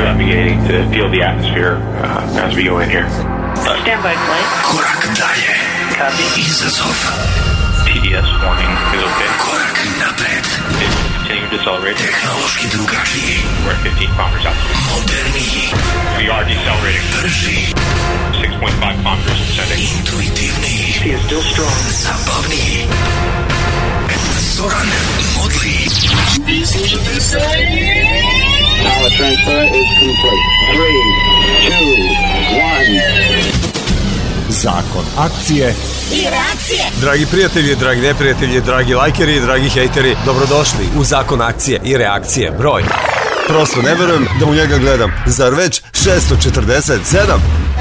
navigating to feel the atmosphere as we go in here. Stand by flight. Korak dalje. Copy. Izazov. TDS warning is okay. Korak napred. Continue decelerating. Tehnološki drugačiji. We're at 15 kilometers altitude. Moderniji. We are decelerating. Brži. 6.5 kilometers descending. Intuitivniji. He is still strong. Zabavniji. Zoran Modli. Power transfer is complete. 3, 2, 1. Zakon akcije i reakcije. Dragi prijatelji, dragi neprijatelji, dragi lajkeri, dragi hejteri, dobrodošli u Zakon akcije i reakcije broj. Prosto ne verujem da u njega gledam. Zar već 647?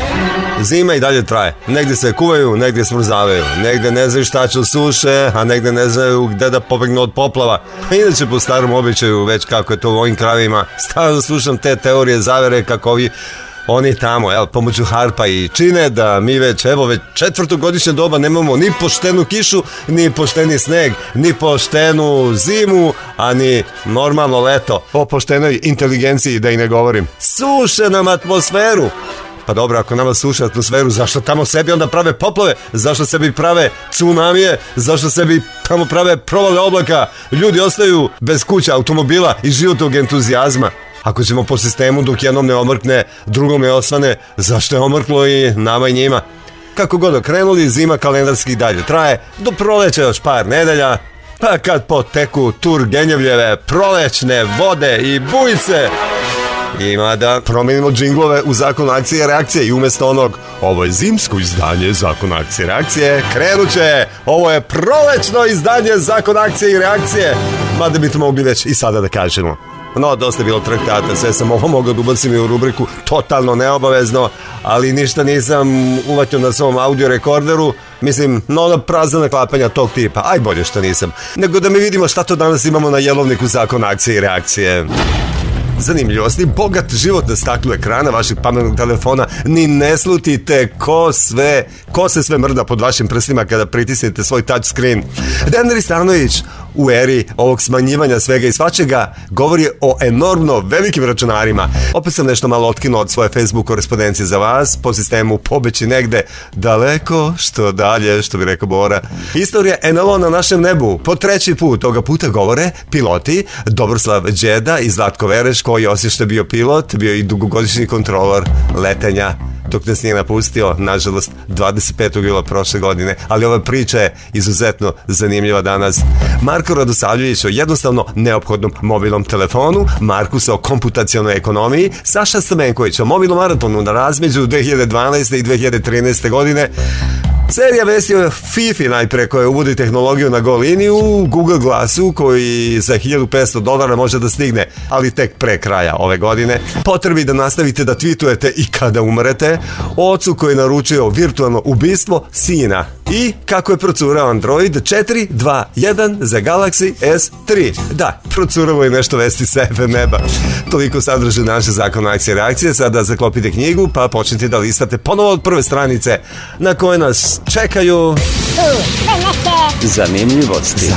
Zima i dalje traje. Negdje se kuvaju, negdje smrzavaju. Negdje ne znaju šta će suše, a negdje ne znaju gde da pobegnu od poplava. Pa inače po starom običaju, već kako je to u ovim krajevima, stalno slušam te teorije zavere kako oni tamo, pomoću harpa i čine da mi već 4. doba nemamo ni poštenu kišu, ni pošteni sneg, ni poštenu zimu, a ni normalno leto. O poštenoj inteligenciji da i ne govorim. Suše nam atmosferu. Pa dobro, ako nama suše atmosferu, zašto tamo sebi onda prave poplave? Zašto sebi prave tsunamije? Zašto sebi tamo prave provale oblaka? Ljudi ostaju bez kuća, automobila i životnog entuzijazma. Ako ćemo po sistemu dok jednom ne omrkne, drugom ne osvane, zašto je omrklo i nama i njima? Kako god okrenuli, zima kalendarski dalje traje, do proleća još par nedelja, pa kad poteku Turgenjevljeve prolećne vode i bujice, ima da promenimo džinglove u Zakon akcije i reakcije i umjesto onog ovo je zimsko izdanje Zakon akcije i reakcije, krenut će ovo je prolećno izdanje Zakon akcije i reakcije, mada bi to mogli već i sada da kažemo. No, dosta je bilo traktata, sve sam ovo mogao da ubacim i u rubriku totalno neobavezno, ali ništa nisam uvatio na svom audio rekorderu, mislim, na ona prazna naklapanja tog tipa, aj bolje što nisam, nego da mi vidimo šta to danas imamo na jelovniku Zakon akcije i reakcije. Zanimljivosti, bogat život na staklu ekrana vaših pametnog telefona, ni ne slutite ko se sve mrda pod vašim prstima kada pritisnete svoj touchscreen. Dejan Ristanović u eri ovog smanjivanja svega i svačega govori o enormno velikim računarima. Opet sam nešto malo otkinuo od svoje Facebook korespondencije za vas po sistemu pobeći negde daleko, što dalje, što bi rekao Bora. Istorija NLO na našem nebu po 3. put, toga puta govore piloti Dobroslav Đeda i Zlatko Vereš, koji osim što je bio pilot, bio i dugogodišnji kontrolor letenja dok nas nije napustio, nažalost 25. jula prošle godine, ali ova priča je izuzetno zanimljiva danas. Marko Radosavljević o jednostavno neophodnom mobilnom telefonu, Markus o komputacionoj ekonomiji, Saša Stamenković o mobilnom maratonu na razmeđu 2012. i 2013. godine, serija vesti o FIFA najpre koja uvodi tehnologiju na Go liniju, Google Glassu koji za $1.500 može da stigne, ali tek pre kraja ove godine, potrebi da nastavite da tweetujete i kada umrete, ocu koji je naručio virtualno ubistvo sina i kako je procurao Android 4.2.1 za Galaxy S3. Da, procuralo je nešto vesti sa neba. Toliko sadrže naše Zakon akcije i reakcije. Sada zaklopite knjigu pa počnite da listate ponovo od prve stranice na koje nas čekaju zanimljivosti.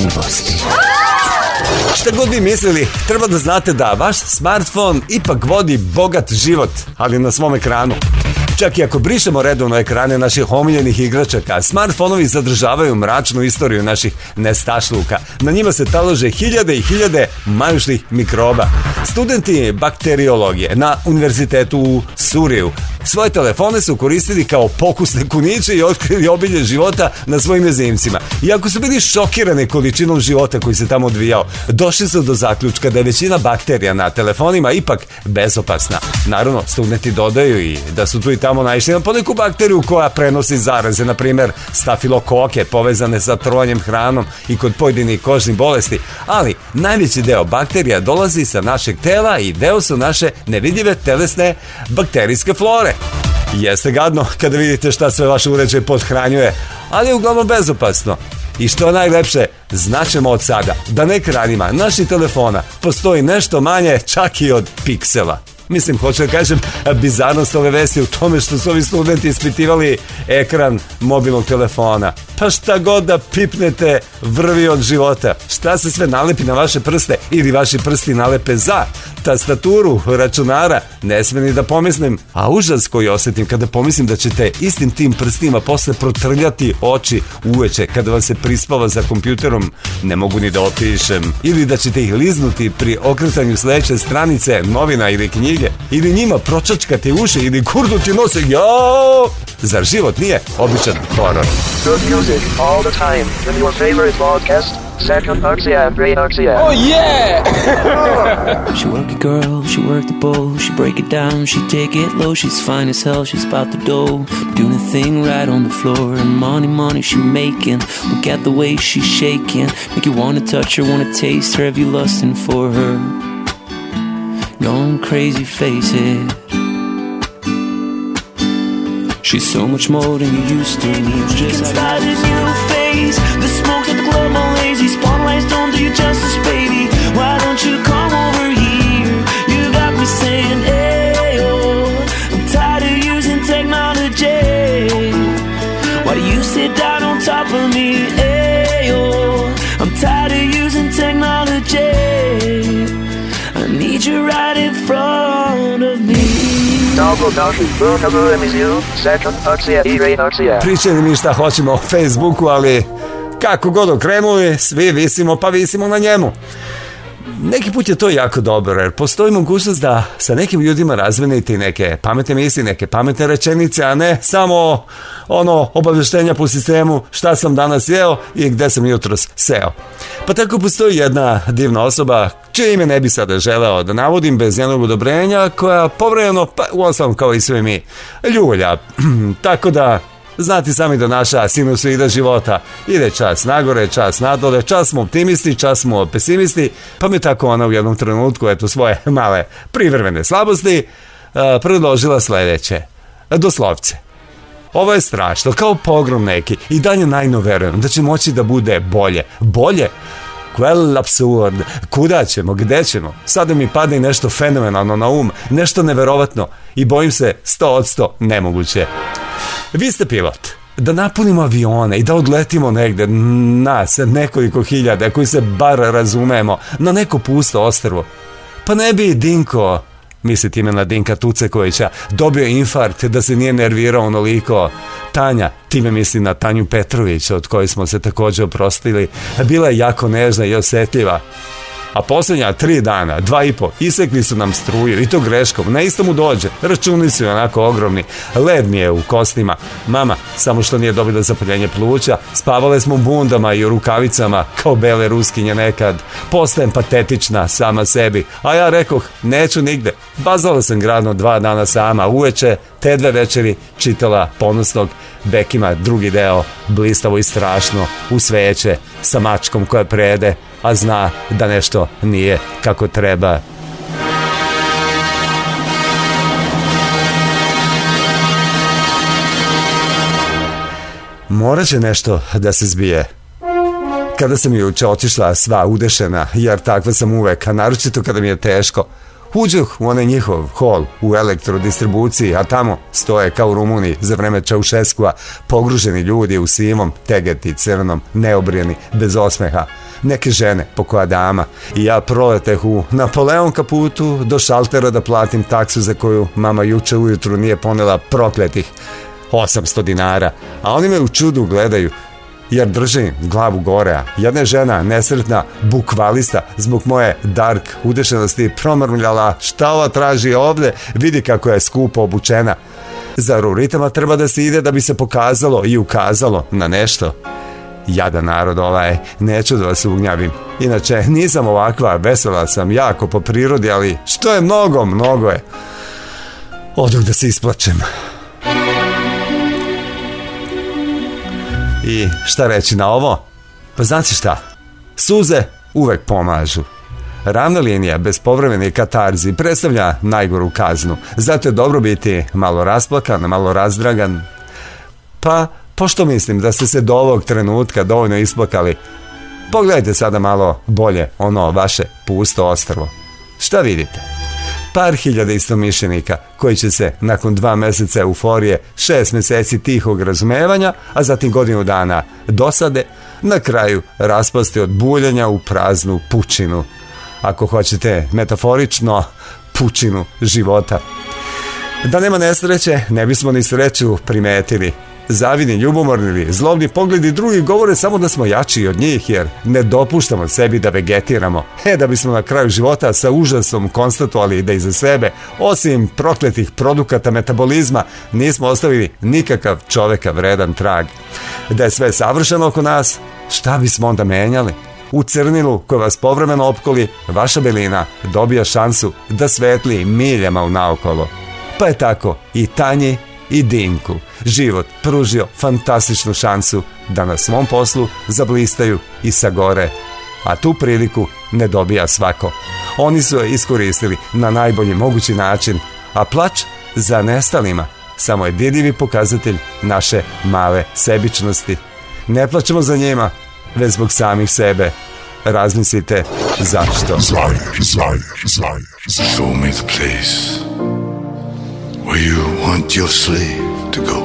Šta god vi mislili, treba da znate da vaš smartfon ipak vodi bogat život, ali na svom ekranu. Čak i ako brišemo redovno ekrane naših omiljenih igračaka, smartfonovi zadržavaju mračnu istoriju naših nestašluka. Na njima se talože hiljade i hiljade majušnih mikroba. Studenti bakteriologije na univerzitetu u Suriju svoje telefone su koristili kao pokusne kuniće i otkrili obilje života na svojim mezimcima. Iako su bili šokirani količinom života koji se tamo odvijao, došli su do zaključka da je većina bakterija na telefonima ipak bezopasna. Naravno, studenti dodaju i da su tu i tamo naišli na poneku bakteriju koja prenosi zaraze, na primjer stafilokoke povezane sa trovanjem hranom i kod pojedinih kožnih bolesti, ali najveći deo bakterija dolazi sa našeg tela i deo su naše nevidljive telesne bakterijske flore. Jeste gadno kada vidite šta sve vaš uređaj pothranjuje, ali je uglavnom bezopasno. I što je najlepše, znaćemo od sada da na ekranima naših telefona postoji nešto manje čak i od piksela. Mislim, hoću da kažem, bizarnost ove vesti u tome što su ovi studenti ispitivali ekran mobilnog telefona. Pa šta god da pipnete, vrvi od života. Šta se sve nalepi na vaše prste ili vaši prsti nalepe za tastaturu računara, ne sme ni da pomislim. A užas koji osjetim kada pomislim da ćete istim tim prstima posle protrljati oči uveče kada vam se prispava za kompjuterom, ne mogu ni da opišem. Ili da ćete ih liznuti pri okretanju sledeće stranice novina ili knjige, ili njima pročačkati uši ili kurnuti nose. Jao! Zar život nije običan horor? Good music all the time with your favorite podcast, Second RCM, Great RCM. Oh yeah! She work it girl, she work the bowl, she break it down, she take it low, she's fine as hell, she's about the dough, doing a thing right on the floor, and money she making, look at the way she's shaking, make you wanna touch her, wanna taste her, have you lusting for her, going crazy, face it. She's so much more than you used to. It's just like a new face. The smoke's at the club all lazy. Spotlights don't do you justice, baby. Why don't you come over here? You got me saying, hey, oh. I'm tired of using technology. Why do you sit down on top of me? Hey, oh. I'm tired of using technology. I need you right in front of me. Pričali mi šta hoćemo o Facebooku, ali kako god okrenuli, svi visimo pa visimo na njemu. Neki put je to jako dobro, jer postoji mogućnost da sa nekim ljudima razmenite neke pametne misli, neke pametne rečenice, a ne samo obavještenja po sistemu šta sam danas jeo i gde sam jutros seo. Pa tako postoji jedna divna osoba, čije ime ne bi sada želeo da navodim bez jednog odobrenja, koja povremeno, pa uostalom kao i sve mi, ljulja. Tako da znate sami da naša sinusoida života ide čas nagore, čas nadole, čas smo optimisti, čas smo pesimisti, pa mi tako ona u jednom trenutku, eto, svoje male privremene slabosti, predložila sledeće, doslovce. Ovo je strašno, kao pogrom neki, i dalje najno verujem da će moći da bude bolje. Bolje? Quel absurd. Kuda ćemo, gde ćemo? Sada mi pada i nešto fenomenalno na um, nešto neverovatno i bojim se 100% nemoguće. Vi ste pilot. Da napunimo avione i da odletimo negde, nas, nekoliko hiljada, koji se bar razumemo, na neko pusto ostrvo. Pa ne bi Dinko, misli time na Dinka Tucekovića, dobio infarkt da se nije nervirao onoliko. Tanja, time misli na Tanju Petrović, od koje smo se također oprostili, bila je jako nežna i osjetljiva. A posljednja 3 dana, 2,5, isekli su nam struju, i to greškom, na isto mu dođe, računi su onako ogromni, led mi je u kostima, mama, samo što nije dobila zapaljenje pluća, spavale smo u bundama i u rukavicama, kao bele ruskinje nekad, postajem patetična sama sebi, a ja rekoh, neću nigde, bazala sam gradno 2 dana sama, uveče, te 2 večeri, čitala Ponosnog Bekima, drugi deo, blistavo i strašno, u sveće, sa mačkom koja prede, a zna da nešto nije kako treba. Morat će nešto da se zbije. Kada sam juče otišla sva udešena, jer takva sam uvek, a naročito kada mi je teško, uđuh u onaj njihov hol u elektrodistribuciji, a tamo stoje kao u Rumuniji za vreme Čaušeskua pogruženi ljudi u sivom, tegeti, crnom, neobrijeni, bez osmeha. Neke žene, po koja dama, i ja proleteh u Napoleon kaputu do šaltera da platim taksu za koju mama juče ujutru nije ponela prokletih 800 dinara, a oni me u čudu gledaju, jer držim glavu gore, a jedna žena, nesretna bukvalista, zbog moje dark udešenosti promrmljala, šta ova traži ovde, vidi kako je skupo obučena. Zar u ritama treba da se ide da bi se pokazalo i ukazalo na nešto? Jadan narod neću da vas ugnjavim. Inače, nisam ovakva, vesela sam jako po prirodi, ali što je mnogo je. Oduh da se isplačem. I šta reći na ovo? Pa znači šta? Suze uvek pomažu. Ravna linija bez povremene katarzi predstavlja najgoru kaznu. Zato je dobro biti malo rasplakan, malo razdragan. Pa, pošto mislim da ste se do ovog trenutka dovoljno isplakali, pogledajte sada malo bolje ono vaše pusto ostrvo. Šta vidite? par hiljada istomišljenika koji će se nakon 2 meseca euforije, 6 meseci tihog razumevanja, a zatim godinu dana dosade, na kraju raspasti od buljenja u praznu pučinu. Ako hoćete metaforično, pučinu života. Da nema nesreće, ne bismo ni sreću primetili. Zavidni, ljubomorni ili zlobni pogledi drugih govore samo da smo jači od njih, jer ne dopuštamo sebi da vegetiramo. Da bismo na kraju života sa užasom konstatovali da iza sebe, osim prokletih produkata metabolizma, nismo ostavili nikakav čoveka vredan trag. Da je sve savršeno oko nas, šta bismo onda menjali? U crnilu koja vas povremeno opkoli, vaša belina dobija šansu da svetli miljama u naokolo. Pa je tako i Tanji i Dinku život pružio fantastičnu šansu da na svom poslu zablistaju i sagore, a tu priliku ne dobija svako. Oni su je iskoristili na najbolji mogući način, a plač za nestalima samo je dirljivi pokazatelj naše male sebičnosti. Ne plačemo za njima, već zbog samih sebe. Razmislite zašto. Show me the place where you want your slave to go.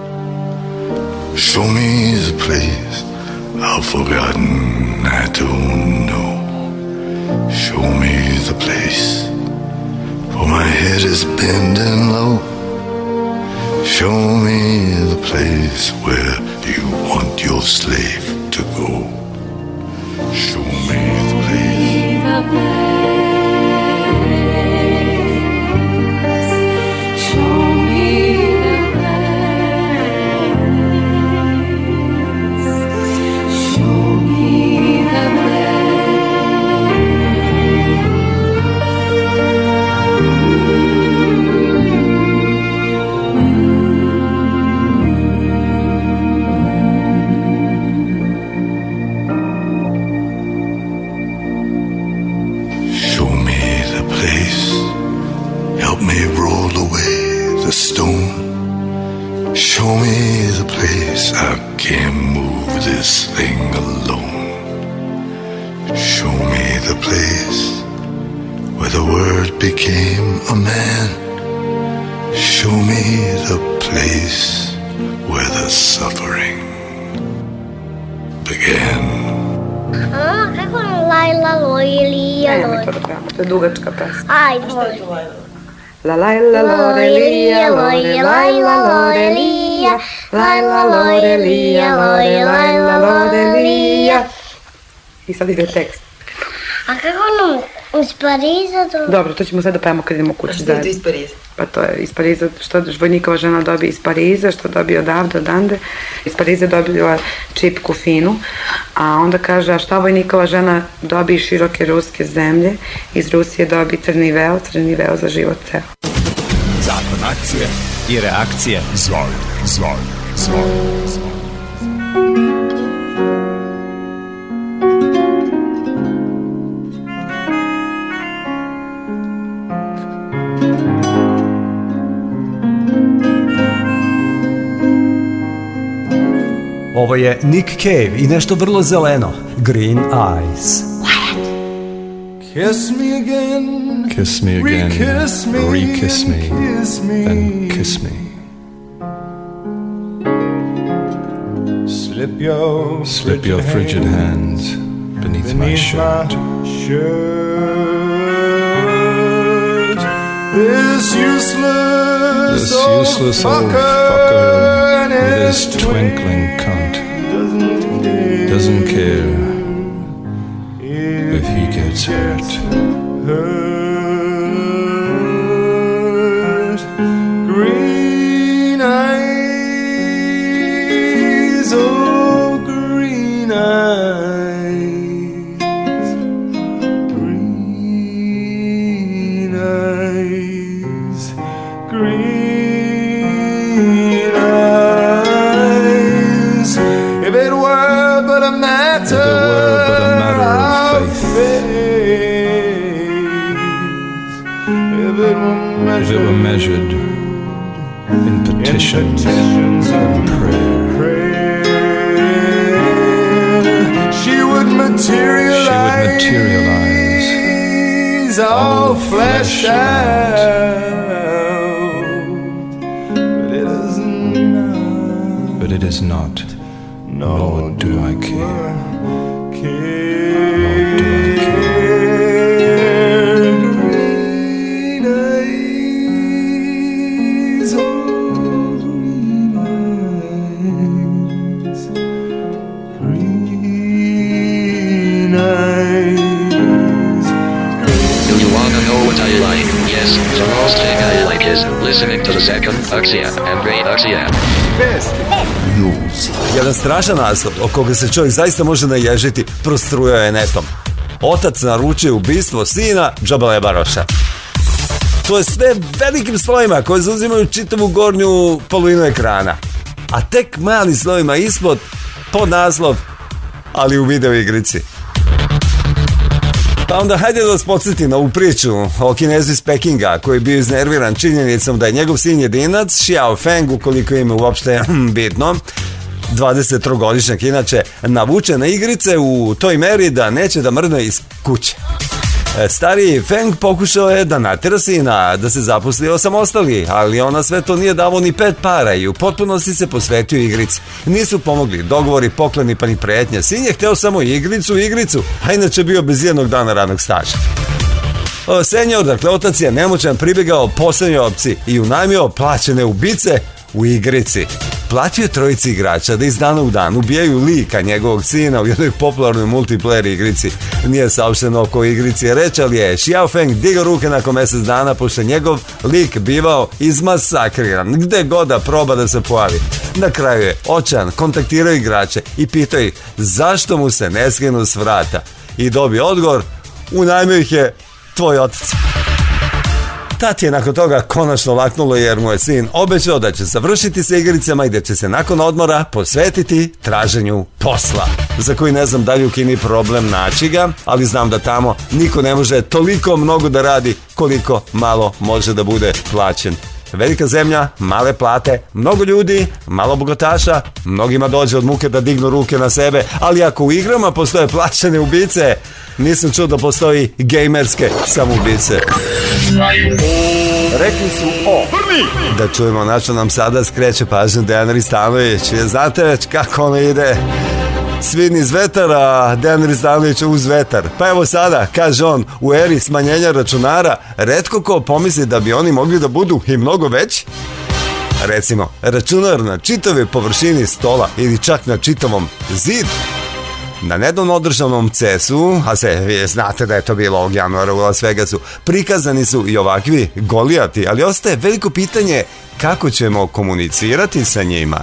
Show me the place I've forgotten, I don't know. Show me the place where my head is bending low. Show me the place where you want your slave to go. Show me the place. Show me the place, I can't move this thing alone. Show me the place where the word became a man. Show me the place where the suffering began. Kako Lajla Lorelija? Nemoj to da pevamo, to je dugačka pesma. Ajde. La Lajla Lorelija, Lore, Lajla Lorelija, Lajla Lorelija, Lore, Lajla Lorelija. I sad ide tekst. A kako nam iz Pariza to? Dobro, to ćemo sad da pevamo kad idemo kući zajedno. A što je to iz Pariza? Pa to je iz Pariza, što vojnikova žena dobije iz Pariza, što dobije odavde, odande. Iz Pariza dobila čipku finu, a onda kaže, a šta vojnikova žena dobije široke ruske zemlje, iz Rusije dobije crni veo za život ceo. Zakon akcije i reakcije. Zvaj. Ovo je Nick Cave i nešto vrlo zeleno. Green Eyes. Kiss me again, kiss me again, re-kiss me, then kiss me. Slip your frigid hands beneath my shirt. This useless old fucker with his twinkling cunt doesn't care if he gets hurt. Green eyes, oh green eyes, green eyes, green eyes. If it were but a matter of faith, if it were measured in petitions and prayer, she would materialize is all fleshed out, but it is not, nor do I care. The most thing I like is listening to the second Axia and Great Axia. Jedan strašan naslov o koga se čovjek zaista može naježiti prostrujao je netom. Otac naručuje ubistvo sina Džabale Baroša. To je sve velikim slovima koji zauzimaju čitavu gornju polovinu ekrana. A tek mali slovima ispod pod naslov ali u video igrici. Pa onda hajde da vas podsjeti na ovu priču o Kinezu iz Pekinga koji je bio iznerviran činjenicom da je njegov sin jedinac Xiao Feng, ukoliko im je uopšte bitno, 23-godišnjak inače, navuče na igrice u toj meri da neće da mrdne iz kuće. Stariji Feng pokušao je da natjera sina da se zaposli osamostali, ali ona sve to nije davo ni 5 para i u potpunosti se posvetio igrici. Nisu pomogli dogovori, pokloni pa ni pretnje. Sin je hteo samo igricu, a inače bio bez jednog dana radnog staža. Senjor, dakle otac je nemoćan, pribjegao poslednjoj opciji i unajmio plaćene ubice u igrici. Platio je trojici igrača da iz dana u dan ubijaju lika njegovog sina u jednoj popularnoj multiplayer igrici. Nije saopšteno o kojoj igrici je reč, ali je Xiao Feng digao ruke nakon mjesec dana pošto njegov lik bivao izmasakriran gde god da proba da se pojavi. Na kraju je očajan kontaktirao igrače i pitao ih zašto mu se ne skinu s vrata. I dobio odgovor, unajmio ih je tvoj otac. Tati je nakon toga konačno laknulo jer mu je sin obećao da će završiti sa igricama i da će se nakon odmora posvetiti traženju posla, za koji ne znam da li u Kini problem naći ga, ali znam da tamo niko ne može toliko mnogo da radi koliko malo može da bude plaćen. Velika zemlja, male plate, mnogo ljudi, malo bogataša, mnogima dođe od muke da dignu ruke na sebe, ali ako u igrama postoje plaćene ubice, nisam čuo da postoji gejmerske samoubice. Rekli su da čujemo na što nam sada skreće pažnju Dejan Ristanović. Znate već kako ono ide? Svi niz vetar, a Dejan Ristanović uz vetar. Pa evo sada, kaže on, u eri smanjenja računara, retko ko pomisli da bi oni mogli da budu i mnogo veći. Recimo, računar na čitavoj površini stola ili čak na čitavom zidu. Na nedavno održanom CES-u, a vi znate da je to bilo ovog januara u Las Vegasu, prikazani su i ovakvi golijati, ali ostaje veliko pitanje kako ćemo komunicirati sa njima.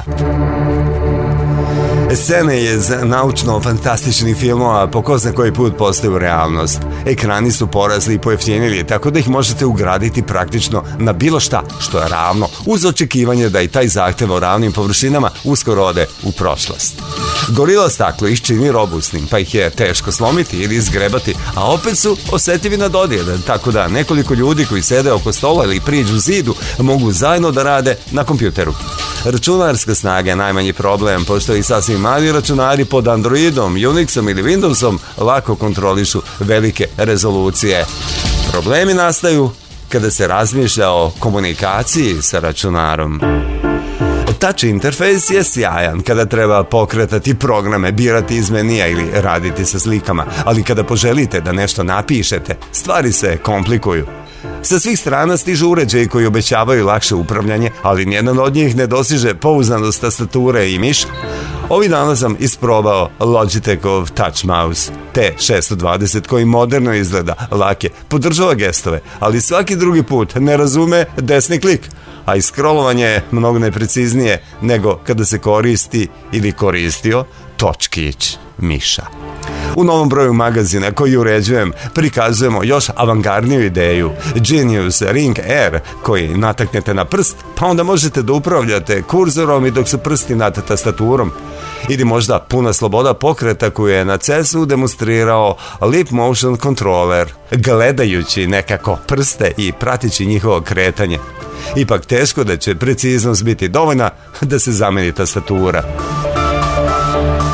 Scene iz naučno-fantastičnih filmova po ko zna koji put postaju realnost. Ekrani su porasli i pojeftinili, tako da ih možete ugraditi praktično na bilo šta što je ravno, uz očekivanje da i taj zahtev o ravnim površinama uskoro ode u prošlost. Gorila staklo ih čini robustnim, pa ih je teško slomiti ili izgrebati, a opet su osetivi na dodir, tako da nekoliko ljudi koji sede oko stola ili priđu zidu mogu zajedno da rade na kompjuteru. Računarska snaga je najmanji problem, pošto i sasvim mali računari pod Androidom, Unixom ili Windowsom lako kontrolišu velike rezolucije. Problemi nastaju kada se razmišlja o komunikaciji sa računarom. Touch interfejs je sjajan kada treba pokretati programe, birati iz menija ili raditi sa slikama, ali kada poželite da nešto napišete, stvari se komplikuju. Sa svih strana stižu uređaji koji obećavaju lakše upravljanje, ali nijedan od njih ne dosiže pouzdanost tastature i miša. Ovih dana sam isprobao Logitechov Touch Mouse T620 koji moderno izgleda, lak je, podržava gestove, ali svaki drugi put ne razume desni klik, a i scrollovanje je mnogo nepreciznije nego kada se koristi ili koristio točkić miša. U novom broju magazina koji uređujem prikazujemo još avangardniju ideju, Genius Ring Air, koji nataknete na prst, pa onda možete da upravljate kurzorom i dok su prsti nad tastaturom. Ili možda puna sloboda pokreta koju je na CES-u demonstrirao Lip Motion Controller, gledajući nekako prste i pratići njihovo kretanje. Ipak teško da će preciznost biti dovoljna da se zameni tastatura.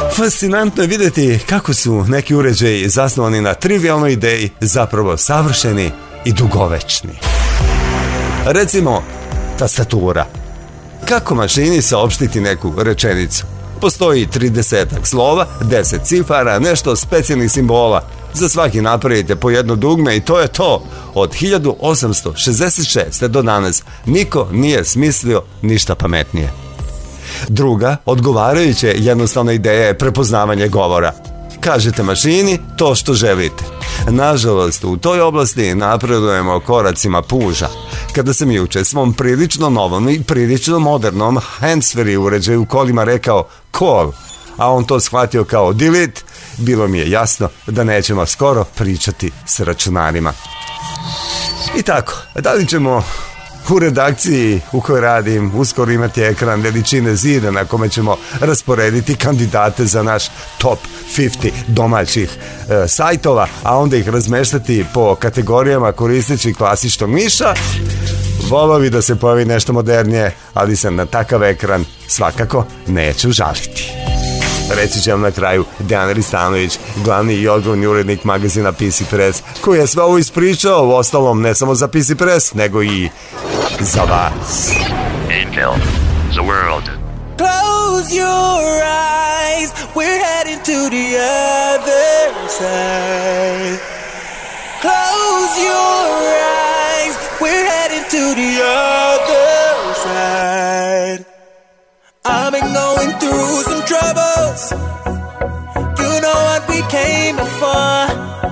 Fascinantno je vidjeti kako su neki uređaji zasnovani na trivijalnoj ideji zapravo savršeni i dugovečni. Recimo, tastatura. Kako mašini saopštiti neku rečenicu? Postoji 30 slova, 10 cifara, nešto specijalnih simbola. Za svaki napravite po jedno dugme i to je to. Od 1866. do danas niko nije smislio ništa pametnije. Druga, odgovarajuća jednostavna ideja je prepoznavanje govora. Kažete mašini to što želite. Nažalost, u toj oblasti napredujemo koracima puža. Kada sam juče svom prilično novom i prilično modernom handsfree uređaju u kolima rekao call, a on to shvatio kao delete, bilo mi je jasno da nećemo skoro pričati s računarima. I tako, da li ćemo u redakciji u kojoj radim uskoro imati ekran veličine zida na kome ćemo rasporediti kandidate za naš top 50 domaćih sajtova, a onda ih razmeštati po kategorijama koristeći klasičnog miša. Volao bi da se pojavi nešto modernije, ali se na takav ekran svakako neću žaliti. Reći će vam na kraju Dejan Ristanović, glavni i odgovorni urednik magazina PC Press, koji je sve ovo ispričao, u ostalom ne samo za PC Press, nego i za vas. Angel, the world. Close your eyes, we're heading to the other side. Close your eyes, we're heading to the other side. I've been going through some troubles. You know what we came before.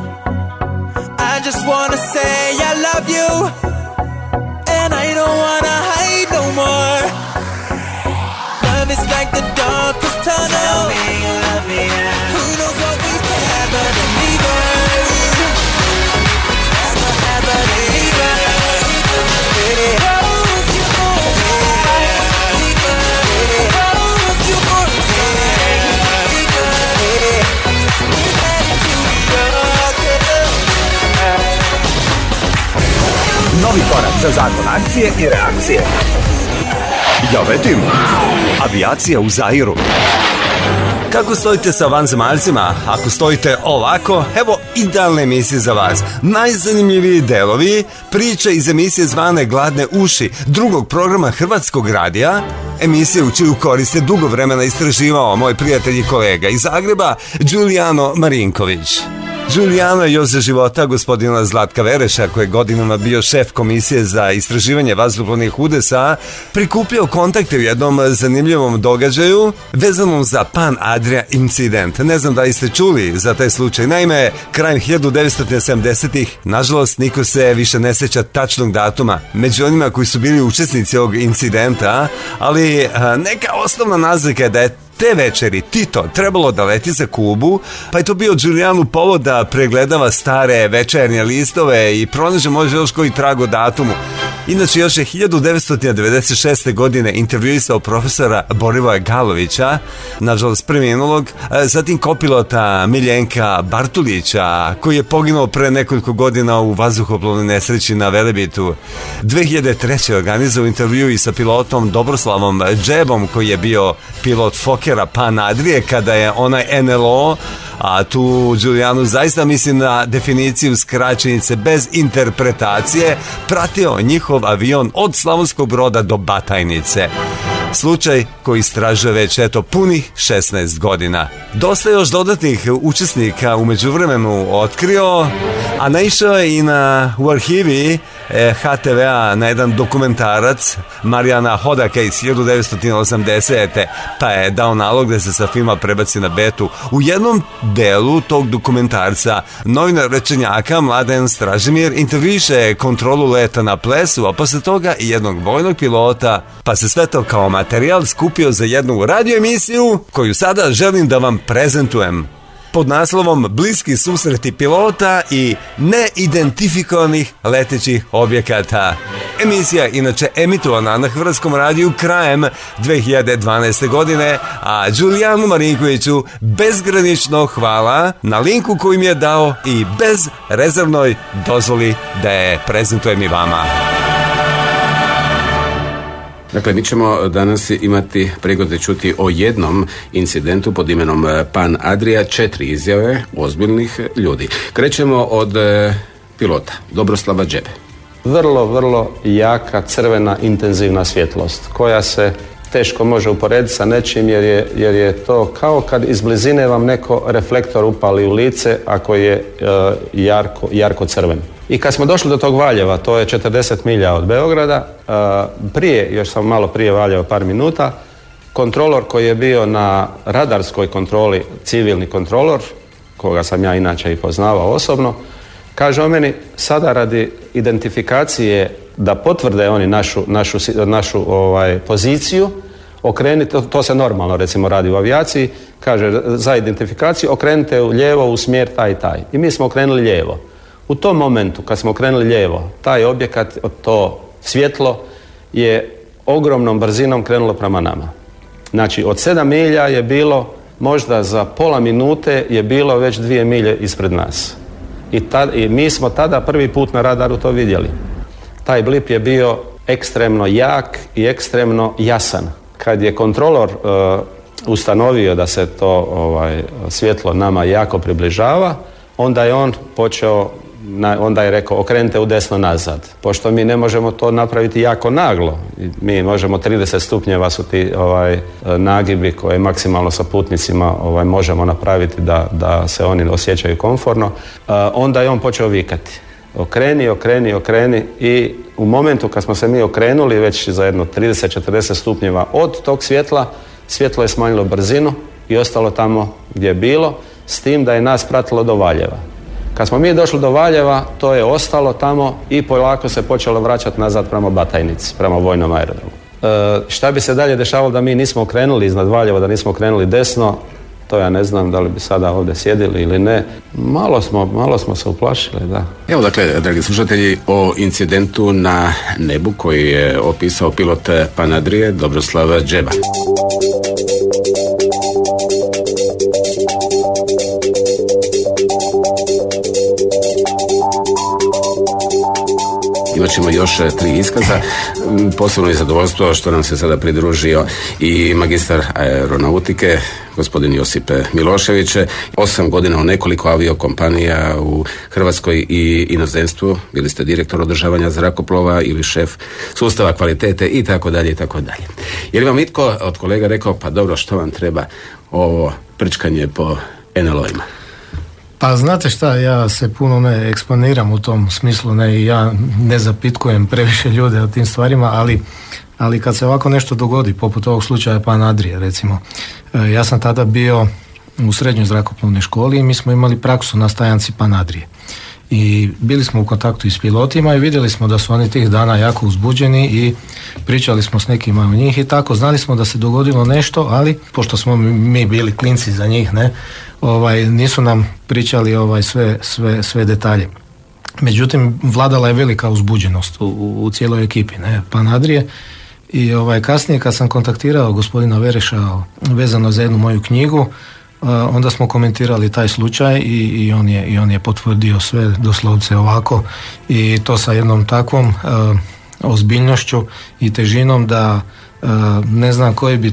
I just wanna say I love you, and I don't wanna hide no more. Love is like the darkest tunnel. Love me, yeah. Who knows what we can ever deliver. Ever deliver. Close your eyes. Close your Novi korak za zakon akcije i reakcije. Ja vedim, avijacija u Zairu. Kako stojite sa vanzemaljcima? Ako stojite ovako, evo idealne emisije za vas. Najzanimljiviji delovi, priče iz emisije zvane Gladne uši, drugog programa Hrvatskog radija, emisije u čiju koriste dugo vremena istraživao moj prijatelj i kolega iz Zagreba, Giuliano Marinković. Giuliano je još za života gospodina Zlatka Vereša, koji je godinama bio šef komisije za istraživanje vazduhoplovnih udesa, prikupljao kontakte u jednom zanimljivom događaju vezanom za Pan Adria incident. Ne znam da li ste čuli za taj slučaj. Naime, krajem 1970-ih, nažalost, niko se više ne sjeća tačnog datuma među onima koji su bili učesnici ovog incidenta, ali neka osnovna naznaka je da je te večeri Tito trebalo da leti za Kubu, pa je to bio Giulianu povod da pregledava stare večernje listove i pronaže možda još koji trag o datumu. Inače, još je 1996. godine intervjuisao profesora Borivoja Galovića, nažalost preminulog, zatim kopilota Miljenka Bartulića, koji je poginuo pre nekoliko godina u vazduhoplovnoj nesreći na Velebitu. 2003. organizao intervju i sa pilotom Dobroslavom Džebom, koji je bio pilot Fokera Pan Adrije kada je onaj NLO, a tu Giuliano zaista misli na definiciju skraćenice bez interpretacije, pratio njihov avion od Slavonskog Broda do Batajnice. Slučaj koji istražuje već punih 16 godina. Dosta još dodatnih učesnika u međuvremenu otkrio, a naišao je i u arhivi HTV-a na jedan dokumentarac Marijana Hodaka iz 1980. pa je dao nalog da se sa filma prebaci na betu. U jednom delu tog dokumentarca novinar Rečenjaka Mladen Stražimir intervjuiše kontrolu leta na Plesu, a posle toga i jednog vojnog pilota, pa se sve to kao materijal skupio za jednu radioemisiju koju sada želim da vam prezentujem pod naslovom Bliski susreti pilota i neidentifikovanih letećih objekata. Emisija je inače emitovana na Hrvatskom radiju krajem 2012. godine, a Giulianu Marinkoviću bezgranično hvala na linku koji mi je dao i bezrezervnoj dozvoli da je prezentujem i vama. Dakle, mi ćemo danas imati prigode čuti o jednom incidentu pod imenom Pan Adria, 4 izjave ozbiljnih ljudi. Krećemo od pilota Dobroslava Džebe. Vrlo jaka crvena intenzivna svjetlost koja se teško može uporediti sa nečim jer je to kao kad iz blizine vam neko reflektor upali u lice ako je jarko crven. I kad smo došli do tog Valjeva, to je 40 milja od Beograda, još sam malo prije Valjeva par minuta, kontrolor koji je bio na radarskoj kontroli, civilni kontrolor, koga sam ja inače i poznavao osobno, kaže o meni, sada radi identifikacije da potvrde oni našu poziciju, okrenite, to se normalno recimo radi u avijaciji, kaže za identifikaciju okrenite lijevo u smjer taj i taj. I mi smo okrenuli lijevo. U tom momentu kad smo okrenuli lijevo, taj objekat, to svjetlo je ogromnom brzinom krenulo prema nama. Znači od 7 milja je bilo, možda za pola minute je bilo već 2 milje ispred nas. I mi smo tada prvi put na radaru to vidjeli. Taj blip je bio ekstremno jak i ekstremno jasan. Kad je kontrolor ustanovio da se to svjetlo nama jako približava, onda je on počeo, onda je rekao okrenite u desno nazad. Pošto mi ne možemo to napraviti jako naglo, mi možemo 30 stupnjeva su ti nagibi koje maksimalno sa putnicima možemo napraviti da se oni osjećaju komforno, onda je on počeo vikati. Okreni i u momentu kad smo se mi okrenuli već za jedno 30-40 stupnjeva od tog svjetla, svjetlo je smanjilo brzinu i ostalo tamo gdje je bilo, s tim da je nas pratilo do Valjeva. Kad smo mi došli do Valjeva, to je ostalo tamo i polako se počelo vraćati nazad prema Batajnici, prema vojnom aerodromu. Šta bi se dalje dešavalo da mi nismo okrenuli iznad Valjeva, da nismo okrenuli desno, to ja ne znam da li bi sada ovdje sjedili ili ne. Malo smo se uplašili, da. Evo dakle, dragi slušatelji, o incidentu na nebu koji je opisao pilot Pan Adrije Dobroslav Džeba. Imat ćemo još 3 iskaza. Posebno je zadovoljstvo što nam se sada pridružio i magistar aeronautike, gospodin Josip Milošević. 8 godina u nekoliko aviokompanija u Hrvatskoj i inozemstvu. Bili ste direktor održavanja zrakoplova ili šef sustava kvalitete i tako dalje i tako dalje. Je li vam itko od kolega rekao, pa dobro, što vam treba ovo prčkanje po NLO-ima? Pa znate šta, ja se puno ne eksponiram u tom smislu, ne, ja ne zapitkujem previše ljude o tim stvarima, ali kad se ovako nešto dogodi, poput ovog slučaja Pan Adrije recimo, ja sam tada bio u srednjoj zrakoplovnoj školi i mi smo imali praksu na stajanci Pan Adrije. I bili smo u kontaktu i s pilotima i vidjeli smo da su oni tih dana jako uzbuđeni i pričali smo s nekima od njih i tako, znali smo da se dogodilo nešto, ali pošto smo mi bili klinci za njih, ne, nisu nam pričali sve detalje. Međutim, vladala je velika uzbuđenost u cijeloj ekipi, ne, Pan Adrije. I kasnije kad sam kontaktirao gospodina Vereša vezano za jednu moju knjigu, onda smo komentirali taj slučaj i on je potvrdio sve doslovce ovako i to sa jednom takvom ozbiljnošću i težinom da ne znam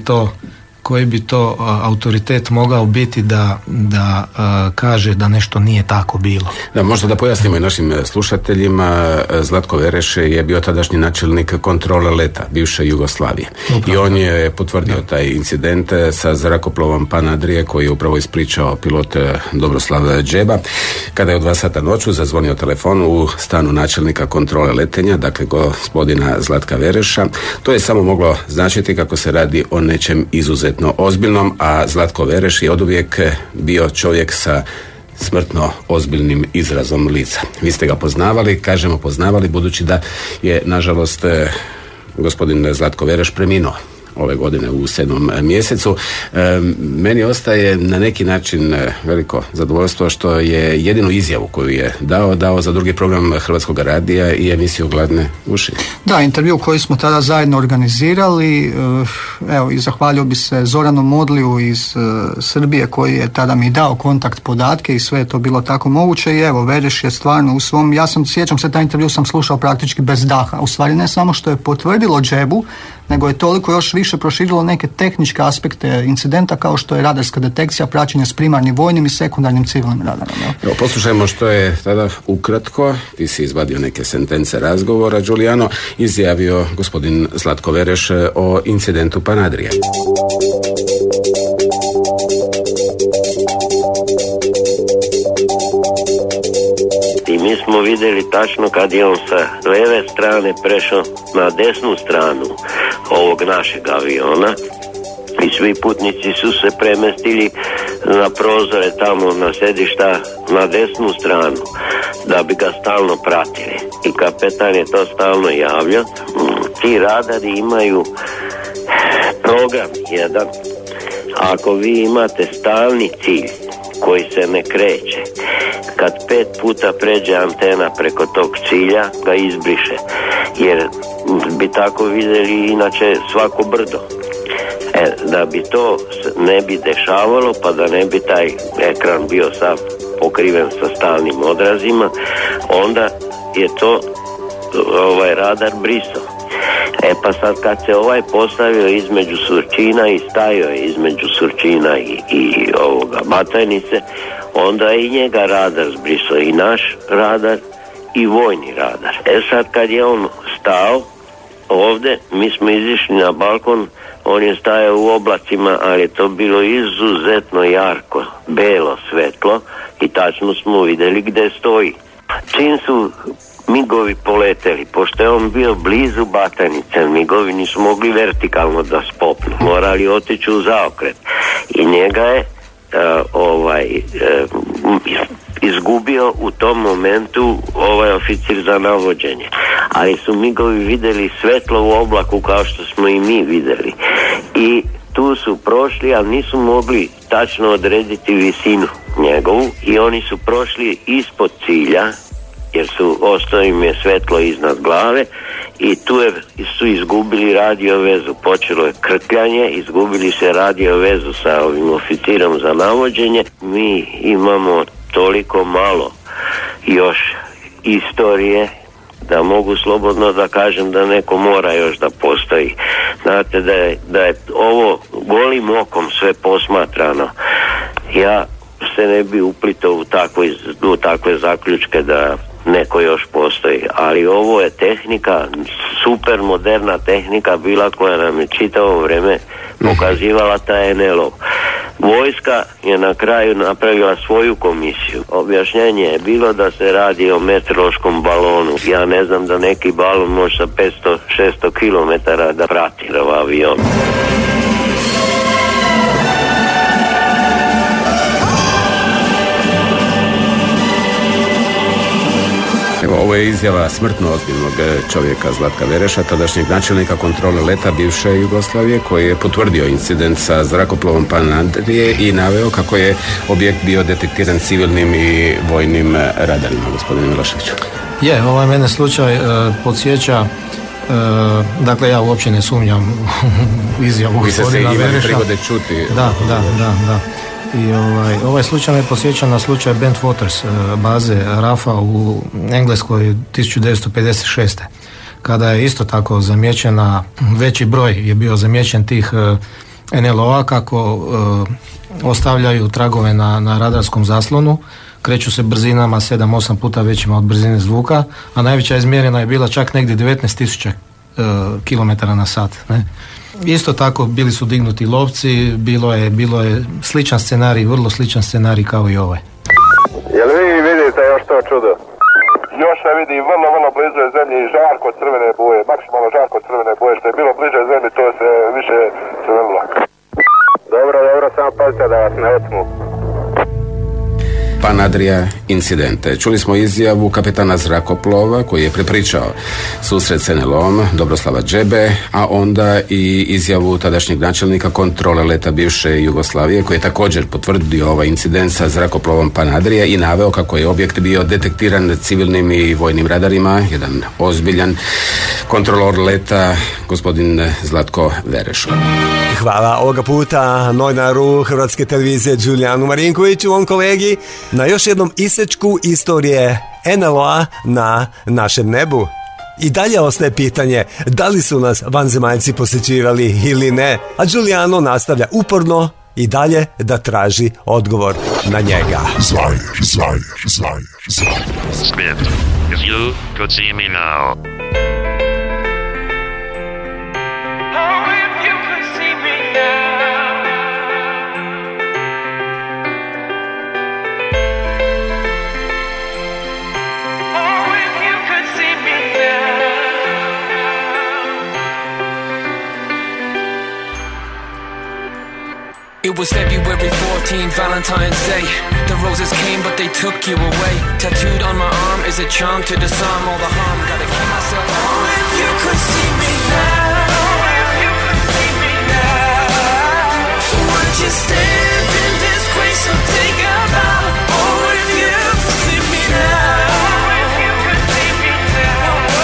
koji bi to autoritet mogao biti da kaže da nešto nije tako bilo. Da, možda da pojasnimo i našim slušateljima, Zlatko Vereš je bio tadašnji načelnik kontrole leta bivše Jugoslavije. Upravo. I on je potvrdio taj incident sa zrakoplovom Pan Adrije koji je upravo ispričao pilot Dobroslav Džeba. Kada je u 2 sata noću zazvonio telefon u stanu načelnika kontrole letenja, dakle gospodina Zlatka Vereša, to je samo moglo značiti kako se radi o nečem izuzetno ozbiljnom, a Zlatko Vereš je oduvijek bio čovjek sa smrtno ozbiljnim izrazom lica. Vi ste ga poznavali, kažemo poznavali, budući da je, nažalost, gospodin Zlatko Vereš preminuo ove godine u 7. mjesecu. Meni ostaje na neki način veliko zadovoljstvo što je jedinu izjavu koju je dao za drugi program Hrvatskog radija i emisiju Gladne uši. Da, intervju koji smo tada zajedno organizirali, evo i zahvalio bi se Zoranu Modliju iz Srbije koji je tada mi dao kontakt podatke i sve je to bilo tako moguće i evo Vereš je stvarno u svom, sjećam se taj intervju sam slušao praktički bez daha, u stvari ne samo što je potvrdilo džebu, nego je toliko još više proširilo neke tehničke aspekte incidenta kao što je radarska detekcija, praćenje s primarnim vojnim i sekundarnim civilnim radarom. Evo, poslušajmo što je tada ukratko, ti si izvadio neke sentence razgovora, Giuliano, izjavio gospodin Zlatko Vereš o incidentu Panadrije. I mi smo vidjeli tačno kad je on sa leve strane prešao na desnu stranu ovog našeg aviona i svi putnici su se premestili na prozore tamo na sedišta na desnu stranu da bi ga stalno pratili. I kapetan je to stalno javljao. Ti radari imaju program jedan. Ako vi imate stalni cilj koji se ne kreće, kad 5 puta pređe antena preko tog cilja, ga izbriše. Jer bi tako vidjeli inače svako brdo. Da bi to ne bi dešavalo, pa da ne bi taj ekran bio sav pokriven sa stalnim odrazima, onda je to radar brisao. Pa sad kad se postavio između Surčina i stajao je između Surčina i ovoga Batajnice, onda je i njega radar zbrisao, i naš radar i vojni radar. Sad kad je on stao ovdje, mi smo izišli na balkon, on je stajao u oblacima, ali je to bilo izuzetno jarko, belo svetlo i tačno smo vidjeli gdje stoji. Čim su migovi poleteli, pošto je on bio blizu Batajnice, migovi nisu mogli vertikalno da spopnu, morali otići u zaokret i njega je izgubio u tom momentu oficir za navođenje, ali su migovi vidjeli svetlo u oblaku kao što smo i mi vidjeli i tu su prošli, ali nisu mogli tačno odrediti visinu njegovu i oni su prošli ispod cilja jer ostao im je svetlo iznad glave i tu su izgubili radio vezu. Počelo je krkljanje, izgubili se radio vezu sa ovim oficirom za navođenje. Mi imamo toliko malo još istorije da mogu slobodno da kažem da neko mora još da postoji. Znate da je ovo golim okom sve posmatrano. Ja se ne bi uplitao u takve zaključke da neko još postoji, ali ovo je tehnika, super moderna tehnika bila koja nam je čitavo vrijeme pokazivala taj NLO. Vojska je na kraju napravila svoju komisiju. Objašnjenje je bilo da se radi o meteorološkom balonu. Ja ne znam da neki balon može sa 500-600 km da prati avion. Evo, ovo je izjava smrtno ozbiljnog čovjeka Zlatka Vereša, tadašnjeg načelnika kontrole leta bivše Jugoslavije, koji je potvrdio incident sa zrakoplovom Panadrije i naveo kako je objekt bio detektiran civilnim i vojnim radarima, gospodine Miloševiću. Ovaj mene slučaj podsjeća, dakle ja uopće ne sumnjam u izjavu gospodina Vereša. Vi ste se imali prigode čuti. Da. I ovaj slučaj me podsjeća na slučaj Bent Waters baze RAF-a u Engleskoj 1956. Kada je isto tako zamijećena, veći broj je bio zamijećen tih NLO-a kako ostavljaju tragove na radarskom zaslonu, kreću se brzinama 7-8 puta većima od brzine zvuka, a najveća izmjerena je bila čak negdje 19.000 km na sat. Ne? Isto tako bili su dignuti lovci, bilo je sličan scenarij, vrlo sličan scenarij kao i ovaj. Jel vi vidite još to čudo? Još se vidi vrlo blizu je zemlji žarko crvene boje, maksimalno žarko crvene boje, što je bilo bliže zemlji to se više crvenilo. Dobro, samo pazite da vas ne otmu. Pan Adria incidente. Čuli smo izjavu kapetana zrakoplova koji je prepričao susret s NLO-om Dobroslava Džebe, a onda i izjavu tadašnjeg načelnika kontrole leta bivše Jugoslavije koji je također potvrdio ovaj incident sa zrakoplovom Pan Adria i naveo kako je objekt bio detektiran civilnim i vojnim radarima. Jedan ozbiljan kontrolor leta, gospodin Zlatko Vereš. Hvala ovoga puta novinarу Hrvatske televizije Đulijanu Marinkoviću, on kolegi, na još jednom isečku istorije NLO-a na našem nebu. I dalje ostaje pitanje da li su nas vanzemaljci posjećivali ili ne, a Giuliano nastavlja uporno i dalje da traži odgovor na njega. Zvajr. Smith, if you could see me now. It was February 14th, Valentine's Day. The roses came, but they took you away. Tattooed on my arm is a charm to disarm all the harm. Gotta keep myself. Oh, if you could see me now. Oh, if you could see me now. Would you stand in disgrace or take a bow? Oh, if you could see me now. Oh, if you could see me now.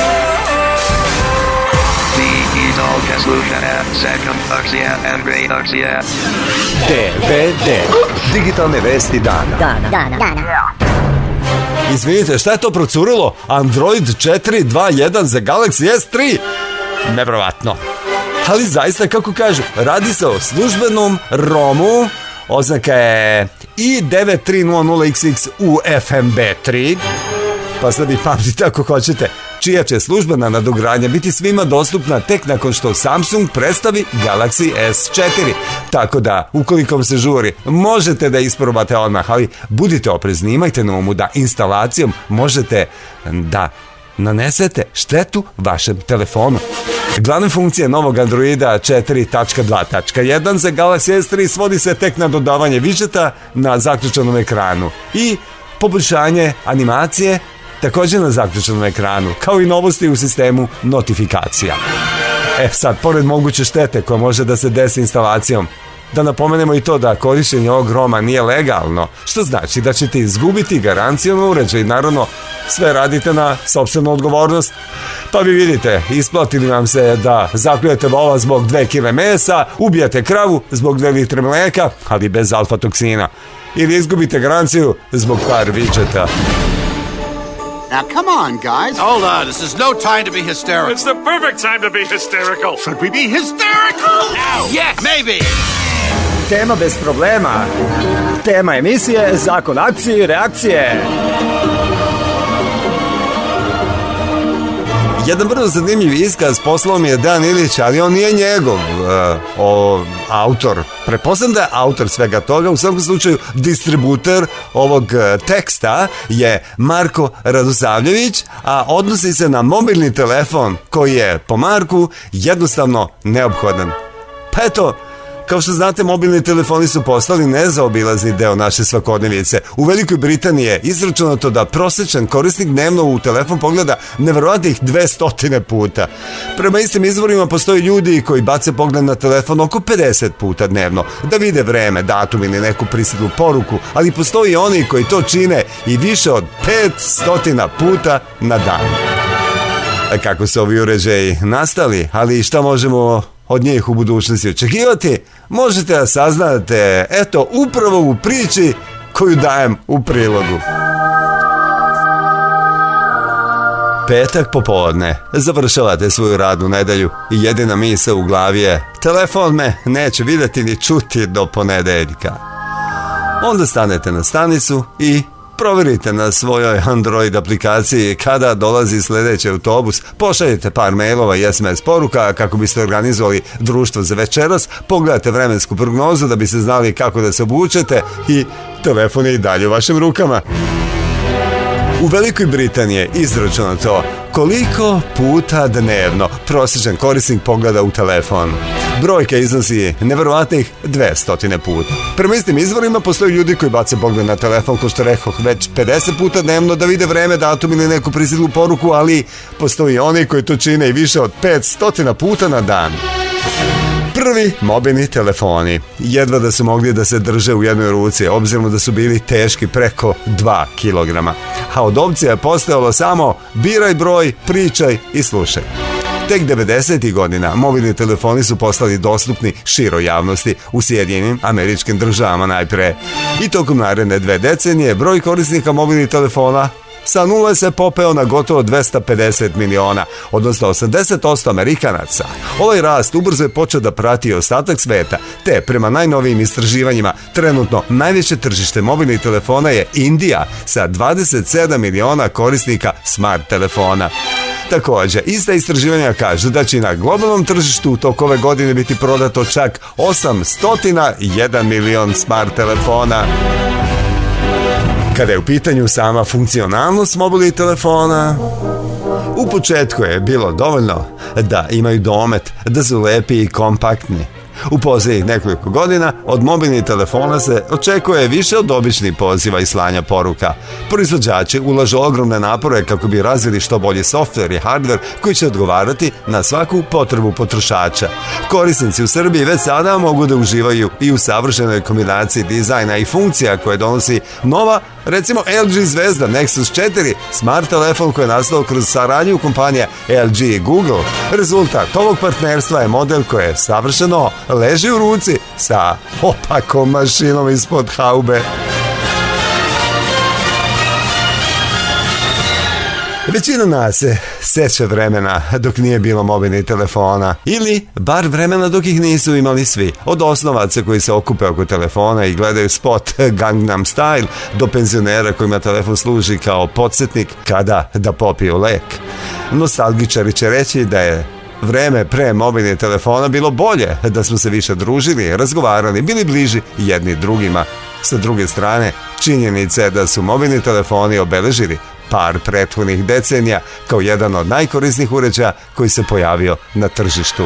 The Zolka Slušana, Second Arxia, and Great Arxia. DVD, digitalne vesti dana. Izvinite, šta je to procurilo? Android 4.2.1 za Galaxy S3? Nevjerovatno. Ali zaista, kako kažu, radi se o službenom ROM-u, oznaka je i9300XX UFMB3, pa sad i pamtite ako hoćete, čija će službena nadogradnja biti svima dostupna tek nakon što Samsung predstavi Galaxy S4. Tako da, ukoliko vam se žuri, možete da isprobate odmah, ali budite oprezni, imajte na umu da instalacijom možete da nanesete štetu vašem telefonu. Glavne funkcije novog Androida 4.2.1 za Galaxy S3 svodi se tek na dodavanje widgeta na zaključanom ekranu i poboljšanje animacije također na zaključanom ekranu, kao i novosti u sistemu notifikacija. Sad, pored moguće štete koja može da se desi instalacijom, da napomenemo i to da korištenje ovog ROM-a nije legalno, što znači da ćete izgubiti garanciju na uređaj. Naravno, sve radite na sopstvenu odgovornost. Pa vi vidite, isplatili vam se da zakljujete vola zbog 2 kg mesa, ubijate kravu zbog 2 litre mlijeka, ali bez alfa toksina. Ili izgubite garanciju zbog par widgeta. Now, come on, guys. Hold on. This is no time to be hysterical. It's the perfect time to be hysterical. Should we be hysterical? No. Yes. Maybe. Tema bez problema. Tema emisije, zakon akcije i reakcije. Jedan vrlo zanimljiv iskaz poslao mi je Dan Ilić, ali on nije njegov autor. Pretpostavljam da je autor svega toga. U svakom slučaju distributer ovog teksta je Marko Radosavljević, a odnosi se na mobilni telefon koji je po Marku jednostavno neophodan. Pa eto, kao što znate, mobilni telefoni su postali nezaobilazni deo naše svakodnevice. U Velikoj Britaniji je izračunato da prosječan korisnik dnevno u telefon pogleda neverovatnih 200 puta. Prema istim izvorima postoje ljudi koji bace pogled na telefon oko 50 puta dnevno, da vide vreme, datum ili neku pristiglu poruku, ali postoji oni koji to čine i više od 500 puta na dan. Kako su ovi uređaji nastali, ali šta možemo od njih u budućnosti očekivati, možete da saznate, eto, upravo u priči koju dajem u prilogu. Petak popodne, završavate svoju radnu nedelju i jedina misao u glavi je: telefon me neće vidjeti ni čuti do ponedeljka. Onda stanete na stanicu i provjerite na svojoj Android aplikaciji kada dolazi sljedeći autobus, pošaljete par mailova i SMS poruka kako biste organizovali društvo za večeras, pogledate vremensku prognozu da biste znali kako da se obučete i telefon je i dalje u vašim rukama. U Velikoj Britaniji je izračunato koliko puta dnevno prosječan korisnik pogleda u telefon. Brojka iznosi neverovatnih 200 puta. Prema istim izvorima postoji ljudi koji bace pogled na telefon, ko što rekoh, već 50 puta dnevno da vide vreme, datum ili neku pristiglu poruku, ali postoji oni koji to čine i više od 500 puta na dan. Prvi mobilni telefoni jedva da su mogli da se drže u jednoj ruci, obzirom da su bili teški preko 2 kilograma. A od opcija je postojalo samo biraj broj, pričaj i slušaj. Tek 90. godina mobilni telefoni su postali dostupni široj javnosti u Sjedinjenim Američkim Državama najpre. I tokom naredne 2 decenije broj korisnika mobilnih telefona sa nule se popeo na gotovo 250 miliona, odnosno 80% Amerikanaca. Ovaj rast ubrzo je počeo da prati ostatak sveta, te prema najnovijim istraživanjima trenutno najveće tržište mobilnih telefona je Indija sa 27 miliona korisnika smart telefona. Također, ista istraživanja kažu da će na globalnom tržištu u toku ove godine biti prodato čak 801 milion smart telefona. Kada je u pitanju sama funkcionalnost mobilnih telefona, u početku je bilo dovoljno da imaju domet, da su lepi i kompaktni. U posljednjih nekoliko godina od mobilnih telefona se očekuje više od običnih poziva i slanja poruka. Proizvođači ulažu ogromne napore kako bi razvili što bolji softver i hardver koji će odgovarati na svaku potrebu potrošača. Korisnici u Srbiji već sada mogu da uživaju i u savršenoj kombinaciji dizajna i funkcija koje donosi nova, recimo LG zvezda Nexus 4, smart telefon koji je nastao kroz saradnju kompanija LG i Google. Rezultat ovog partnerstva je model koji je savršeno leži u ruci sa opakom mašinom ispod haube. Većina nas se seća vremena dok nije bilo mobilnih telefona, ili bar vremena dok ih nisu imali svi. Od osnovaca koji se okupe oko telefona i gledaju spot Gangnam Style do penzionera kojima telefon služi kao podsjetnik kada da popiju lek. Nostalgičari će reći da je vreme pre mobilnih telefona bilo bolje, da smo se više družili, razgovarali, bili bliži jedni drugima. Sa druge strane, činjenica je da su mobilni telefoni obeležili par prethodnih decenija kao jedan od najkorisnijih uređaja koji se pojavio na tržištu.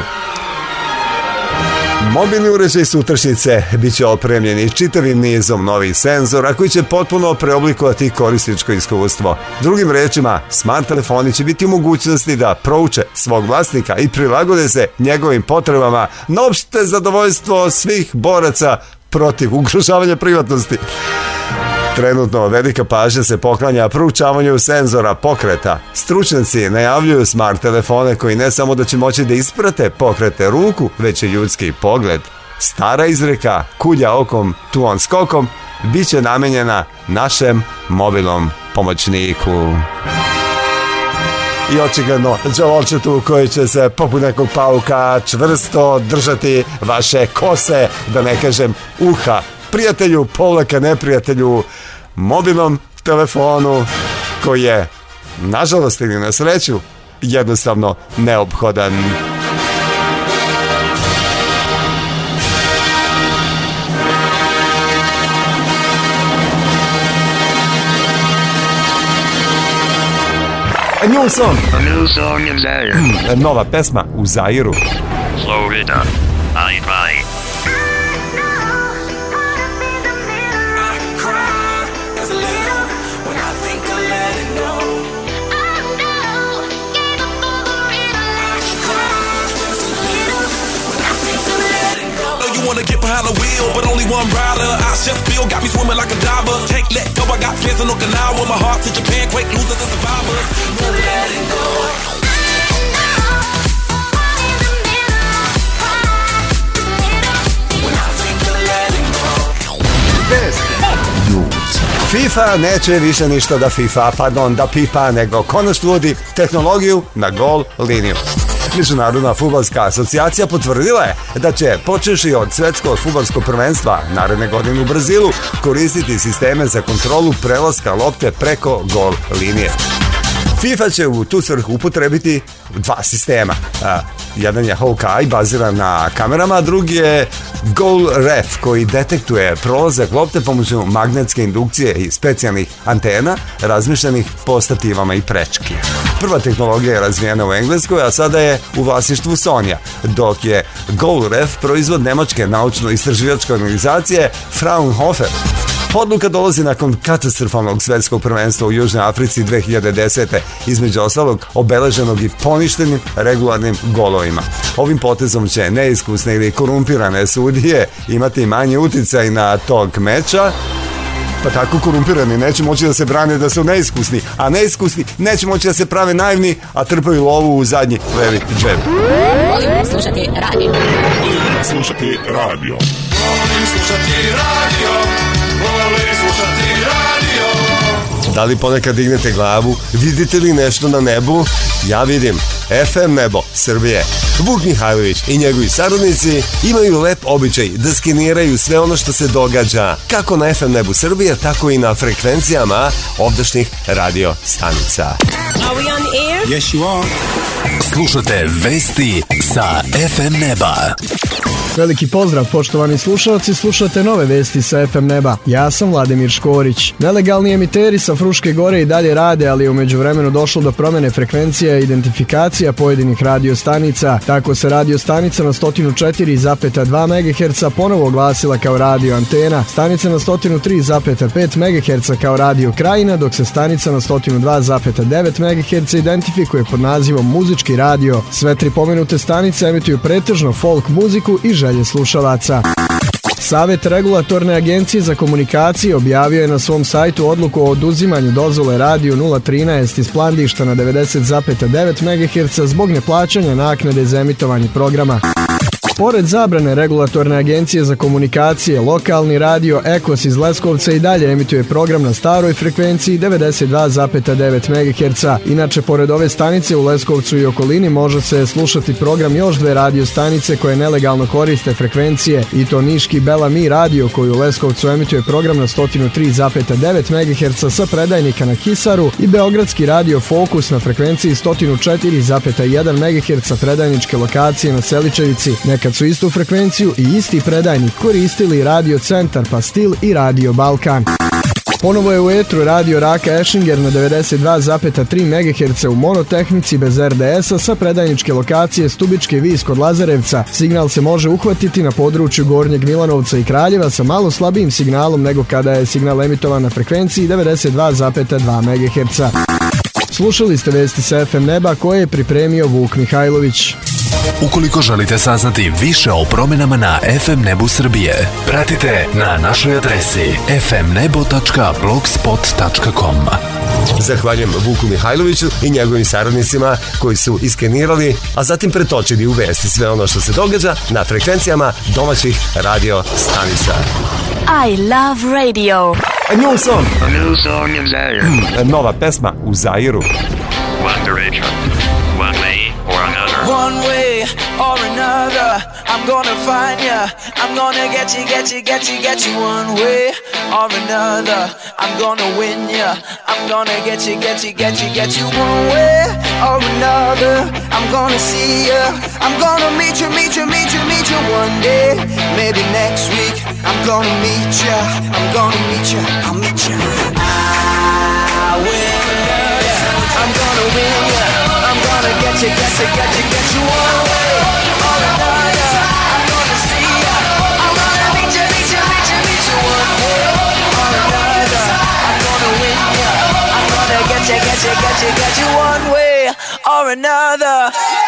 Mobilni uređaj sutrašnjice bit će opremljeni čitavim nizom novih senzora koji će potpuno preoblikovati korisničko iskustvo. Drugim rečima, smart telefoni će biti u mogućnosti da prouče svog vlasnika i prilagode se njegovim potrebama na opšte zadovoljstvo svih boraca protiv ugrožavanja privatnosti. Trenutno velika pažnja se poklanja proučavanju senzora pokreta. Stručnjaci najavljuju smart telefone koji ne samo da će moći da isprate pokrete ruku, već i ljudski pogled. Stara izreka kulja okom, tuon skokom bit će namenjena našem mobilnom pomoćniku. I očigledno đavolčetu koji će se poput nekog pauka čvrsto držati vaše kose, da ne kažem uha, prijatelju, povlaka neprijatelju, mobilnom telefonu koji je, nažalost ili na sreću, jednostavno neophodan. A new song. A new song in Zaire. Nova pesma u Zairu. Florida. I cry. Wanna get behind the wheel, but only one rider. I chef Bill got me swimming like a diver. Can't let go, I got plans in Okinawa. My heart to Japan, quake losers and survivors. No letting go. FIFA neće više ništa da pipa, nego konačno vodi tehnologiju na gol liniju. Međunarodna fudbalska asocijacija potvrdila je da će, počevši od svetskog fudbalskog prvenstva naredne godine u Brazilu, koristiti sisteme za kontrolu prelaska lopte preko gol linije. FIFA će u tu svrhu upotrebiti dva sistema. Jedan je Hawkeye, baziran na kamerama, a drugi je Goal Ref, koji detektuje prolazak lopte pomoću magnetske indukcije i specijalnih antena razmišljenih po stativama i prečki. Prva tehnologija je razvijena u Engleskoj, a sada je u vlasništvu Sonja, dok je Goal Ref proizvod nemačke naučno-istraživačke organizacije Fraunhofer. Odluka dolazi nakon katastrofalnog svetskog prvenstva u Južnoj Africi 2010. između ostalog obeleženog i poništenim regularnim golovima. Ovim potezom će neiskusne ili korumpirane sudije imati manji uticaj na tog meča, pa tako korumpirani neće moći da se brane da su neiskusni, a neiskusni neće moći da se prave naivni, a trpaju lovu u zadnji levi džep. Volim slušati radio. Volim slušati radio. Volim slušati radio. Volim slušati radio. Da li ponekad dignete glavu? Vidite li nešto na nebu? Ja vidim FM nebo Srbije. Vuk Mihajlović i njegovi saradnici imaju lep običaj da skeniraju sve ono što se događa kako na FM nebu Srbije, tako i na frekvencijama ovdašnjih radio stanica. Are we on the air? Yes, you are. Slušate vesti sa FM neba. Veliki pozdrav, poštovani slušalci, slušate nove vesti sa FM neba. Ja sam Vladimir Škorić. Nelegalni emiteri sa Fruške gore i dalje rade, ali je u međuvremenu došlo do promene frekvencija i identifikacija pojedinih radiostanica. Tako se radiostanica na 104,2 MHz ponovo oglasila kao radio antena, stanica na 103,5 MHz kao radio krajina, dok se stanica na 102,9 MHz identifikuje pod nazivom muzički radio. Sve tri pomenute stanice emituju pretežno folk muziku i želje slušalaca. Savet Regulatorne agencije za komunikacije objavio je na svom sajtu odluku o oduzimanju dozvole Radio 013 iz Plandišta na 90,9 MHz zbog neplaćanja naknade za emitovanje programa. Pored zabrane Regulatorne agencije za komunikacije, lokalni radio Ekos iz Leskovca i dalje emituje program na staroj frekvenciji 92,9 MHz. Inače, pored ove stanice u Leskovcu i okolini može se slušati program još dve radio stanice koje nelegalno koriste frekvencije, i to niški Bela Mi radio koji u Leskovcu emituje program na 103,9 MHz sa predajnika na Kisaru i beogradski radio Fokus na frekvenciji 104,1 MHz sa predajničke lokacije na Seličevici. Kad su istu frekvenciju i isti predajnik koristili Radio Centar Pastil i Radio Balkan. Ponovo je u etru radio Raka Ešinger na 92,3 MHz u monotehnici bez RDS-a sa predajničke lokacije Stubičke Vis kod Lazarevca. Signal se može uhvatiti na području Gornjeg Milanovca i Kraljeva sa malo slabijim signalom nego kada je signal emitovan na frekvenciji 92,2 MHz. Slušali ste vesti sa FM neba koje je pripremio Vuk Mihajlović. Ukoliko želite saznati više o promjenama na FM nebu Srbije, pratite na našoj adresi fmnebo.blogspot.com. Zahvaljujem Vuku Mihajloviću i njegovim saradnicima koji su iskenirali, a zatim pretočili u vesti sve ono što se događa na frekvencijama domaćih radio stanica. I love radio. A new song. A new song in Zaire. Nova pesma u Zairu. One direction. One way or another. One way or another, I'm gonna find ya. I'm gonna get you, get you, get you, get you. One way or another, I'm gonna win ya. I'm gonna get you, get you, get you, get you. One way or another, I'm gonna see ya. I'm gonna meet you, meet you, meet you, meet you one day. Maybe next week, I'm gonna meet ya. I'm gonna meet ya, I'll meet ya. I will, I'm gonna win ya. I'm gonna get you, get you, get you, get you one way or another. I'm gonna see ya. I'm gonna meet you, meet you, meet you, meet you one way or another. I'm gonna win ya. I'm gonna get you, get you, get you, get you one way or another.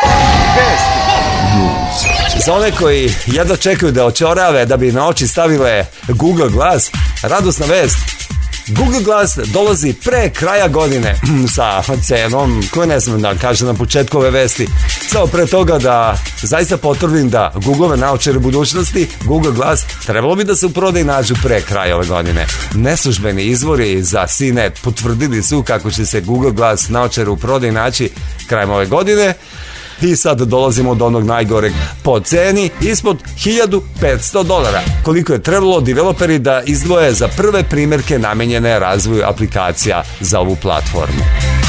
Za one koji jedva čekaju da očorave da bi na oči stavile Google Glass, radosna vest. Google Glass dolazi pre kraja godine sa cenom koju ne znam da kažem na početku ove vesti. Samo pre toga da zaista potvrdim da Googleove naočare budućnosti, Google Glass, trebalo bi da se u prodaj nađu pre kraja ove godine. Neslužbeni izvori za CNET potvrdili su kako će se Google Glass naočare u prodaj naći krajem ove godine. I sad dolazimo do onog najgoreg po ceni, ispod $1.500. Koliko je trebalo developeri da izdvoje za prve primjerke namenjene razvoju aplikacija za ovu platformu.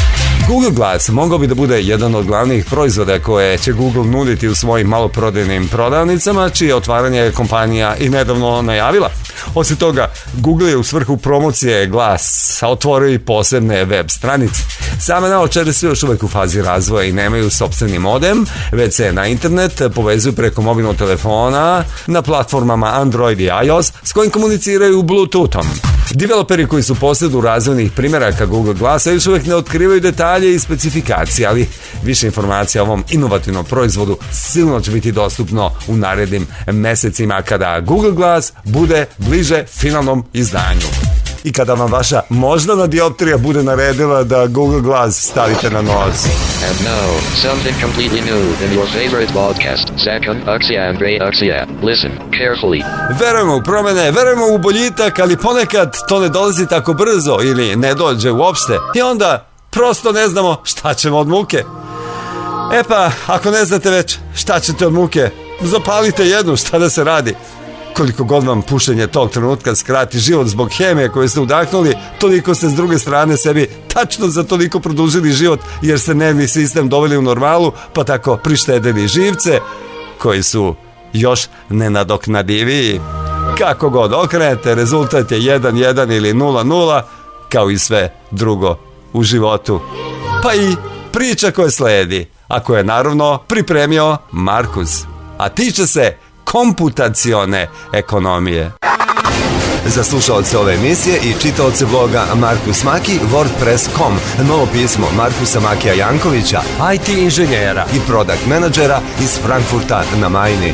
Google Glass mogao bi da bude jedan od glavnih proizvoda koje će Google nuditi u svojim maloprodajnim prodavnicama, čije otvaranje je kompanija i nedavno najavila. Osim toga, Google je u svrhu promocije Glass otvorio i posebne web stranice. Same naočare su još uvek u fazi razvoja i nemaju sopstveni modem, već se na internet povezuju preko mobilnog telefona na platformama Android i iOS s kojim komuniciraju Bluetoothom. Developeri koji su posledu razvojnih primjeraka Google Glassa još uvek ne otkrivaju detalje i specifikacije, ali više informacija o ovom inovativnom proizvodu silno će biti dostupno u narednim mesecima kada Google Glass bude bliže finalnom izdanju. I kada vam vaša moždana dioptrija bude naredila da Google Glass stavite na nos. And now, something completely new in your favorite podcast, Zakon, Aksija and Ray Aksija. Listen carefully. Verujemo u promene, verujemo u boljitak, ali ponekad to ne dolazi tako brzo ili ne dođe uopšte i onda prosto ne znamo šta ćemo od muke. E pa, ako ne znate već šta ćete od muke, zapalite jednu, šta da se radi. Koliko god vam pušenje tog trenutka skrati život zbog hemije koju ste udahnuli, toliko ste s druge strane sebi tačno za toliko produžili život jer ste nervni sistem doveli u normalu, pa tako prištedili živce koji su još nenadoknadiviji. Kako god okrenete, rezultat je 1-1 ili 0-0, kao i sve drugo u životu. Pa i priča koja sledi, a koju je naravno pripremio Markus, a tiče se komputacione ekonomije. Za slušalce ove emisije i čitaoce bloga Markus Maki, WordPress.com, novo pismo Markusa Makija Jankovića, IT inženjera i product menadžera iz Frankfurta na Majni.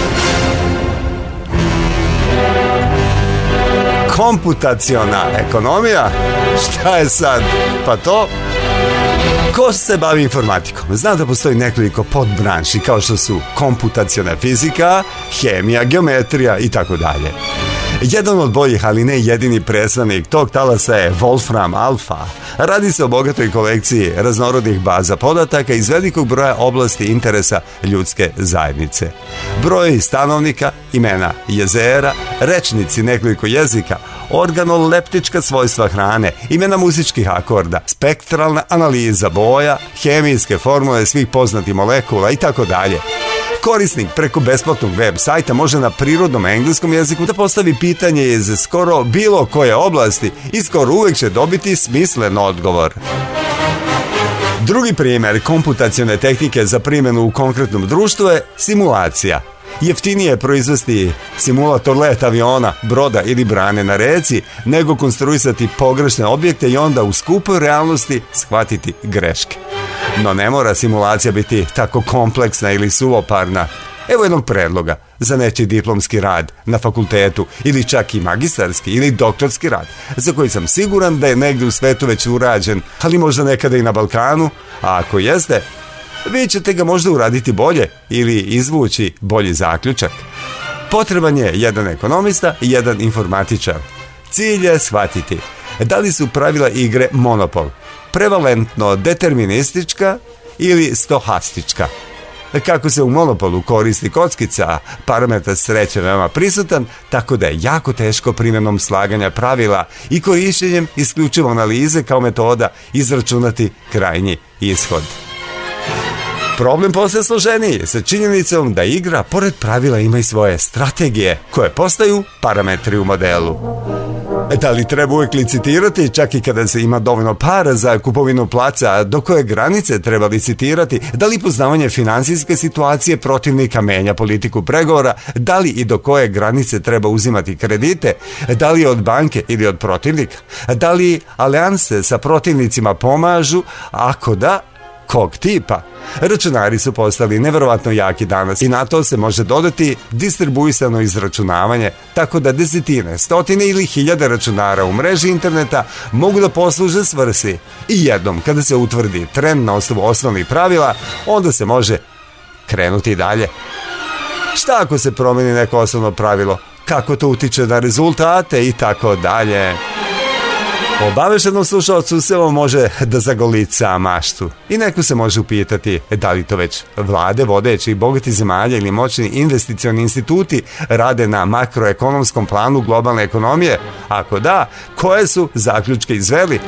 Komputaciona ekonomija? Šta je sad? Pa to... Ko se bavi informatikom zna da postoji nekoliko podbranši kao što su komputaciona fizika, hemija, geometrija i tako dalje. Jedan od boljih, ali ne jedini predstavnik tog talasa je Wolfram Alpha. Radi se o bogatoj kolekciji raznorodnih baza podataka iz velikog broja oblasti interesa ljudske zajednice. Broj stanovnika, imena jezera, rečnici nekoliko jezika, organoleptička svojstva hrane, imena muzičkih akorda, spektralna analiza boja, hemijske formule svih poznatih molekula i tako dalje. Korisnik preko besplatnog web sajta može na prirodnom engleskom jeziku da postavi pitanje iz skoro bilo koje oblasti i skoro uvek će dobiti smislen odgovor. Drugi primjer komputacione tehnike za primjenu u konkretnom društvu je simulacija. Jeftinije je proizvesti simulator leta aviona, broda ili brane na reci, nego konstruisati pogrešne objekte i onda u skupoj realnosti shvatiti greške. No ne mora simulacija biti tako kompleksna ili suvoparna. Evo jednog predloga za nečiji diplomski rad na fakultetu ili čak i magistarski ili doktorski rad, za koji sam siguran da je negdje u svetu već urađen, ali možda nekada i na Balkanu, a ako jeste, vi ćete ga možda uraditi bolje ili izvući bolji zaključak. Potreban je jedan ekonomista i jedan informatičar. Cilj je shvatiti da li su pravila igre monopol, prevalentno deterministička ili stohastička. Kako se u monopolu koristi kockica, parametar sreće veoma prisutan, tako da je jako teško primjenom slaganja pravila i korištenjem isključivo analize kao metoda izračunati krajnji ishod. Problem postaje složeniji sa činjenicom da igra pored pravila ima i svoje strategije koje postaju parametri u modelu. Da li treba uvijek licitirati čak i kada se ima dovoljno para za kupovinu placa, do koje granice treba licitirati, da li poznavanje financijske situacije protivnika menja politiku pregovora, da li i do koje granice treba uzimati kredite, da li od banke ili od protivnika, da li alijanse sa protivnicima pomažu, ako da, kog tipa. Računari su postali neverovatno jaki danas i na to se može dodati distribuisano izračunavanje, tako da desetine, stotine ili hiljade računara u mreži interneta mogu da posluže svrsi. I jednom kada se utvrdi trend na osnovu osnovnih pravila, onda se može krenuti dalje. Šta ako se promeni neko osnovno pravilo? Kako to utiče na rezultate i tako dalje? Obaveštenom slušalcu se ovo može da zagolica maštu i neko se može upitati da li to već vlade, vodeći i bogati zemalja ili moćni investicioni instituti rade na makroekonomskom planu globalne ekonomije. Ako da, koje su zaključke izveli?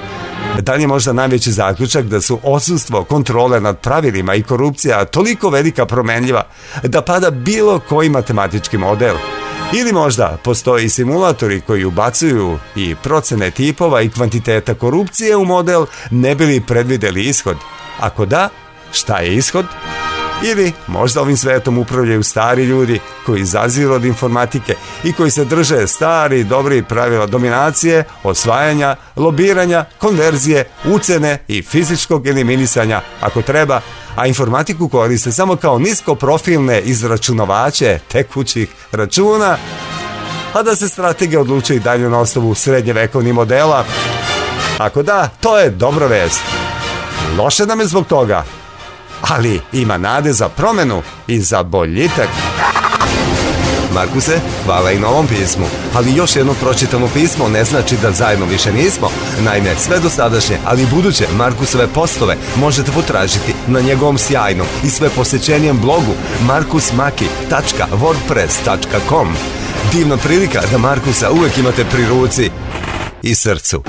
Da li je možda najveći zaključak da su odsustvo kontrole nad pravilima i korupcija toliko velika promenljiva da pada bilo koji matematički model? Ili možda postoji simulatori koji ubacuju i procene tipova i kvantiteta korupcije u model ne bi li predvideli ishod? Ako da, šta je ishod? Ili možda ovim svetom upravljaju stari ljudi koji zaziru od informatike i koji se drže stari dobri pravila dominacije, osvajanja, lobiranja, konverzije, ucene i fizičkog eliminisanja ako treba, a informatiku koriste samo kao niskoprofilne izračunovače tekućih računa, a da se strategija odluče i dalje na osnovu srednjevekovnih modela? Ako da, to je dobra vest. Loše nam je zbog toga, ali ima nade za promenu i za boljitak. Markuse, hvala i na ovom pismu, ali još jedno pročitano pismo ne znači da zajedno više nismo. Naime, sve dosadašnje, ali i buduće Markusove postove možete potražiti na njegovom sjajnom i sve posjećenijem blogu markusmaki.wordpress.com. Divna prilika da Markusa uvek imate pri ruci i srcu.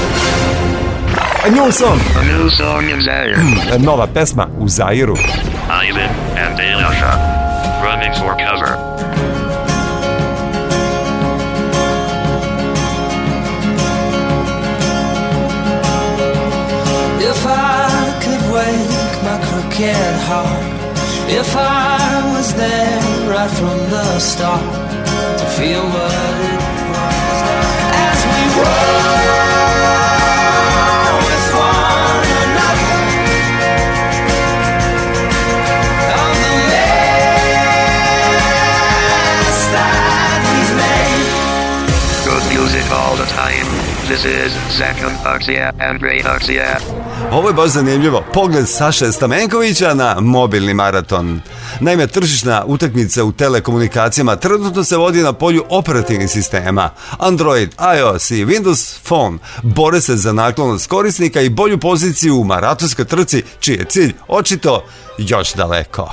A new song in Zaire. Nova pesma u Zairu. Ivan and Elisha. Running for cover. If I could wake my crooked heart, if I was there right from the start, to feel what it was as we roll with one another, of the mess that we've made. Good music all the time. This is Zakon Arxia and Ray Arxia. Ovo je baš zanimljivo. Pogled Saše Stamenkovića na mobilni maraton. Naime, tržišna utakmica u telekomunikacijama trenutno se vodi na polju operativnih sistema. Android, iOS i Windows Phone bore se za naklonost korisnika i bolju poziciju u maratonskoj trci, čiji je cilj očito još daleko.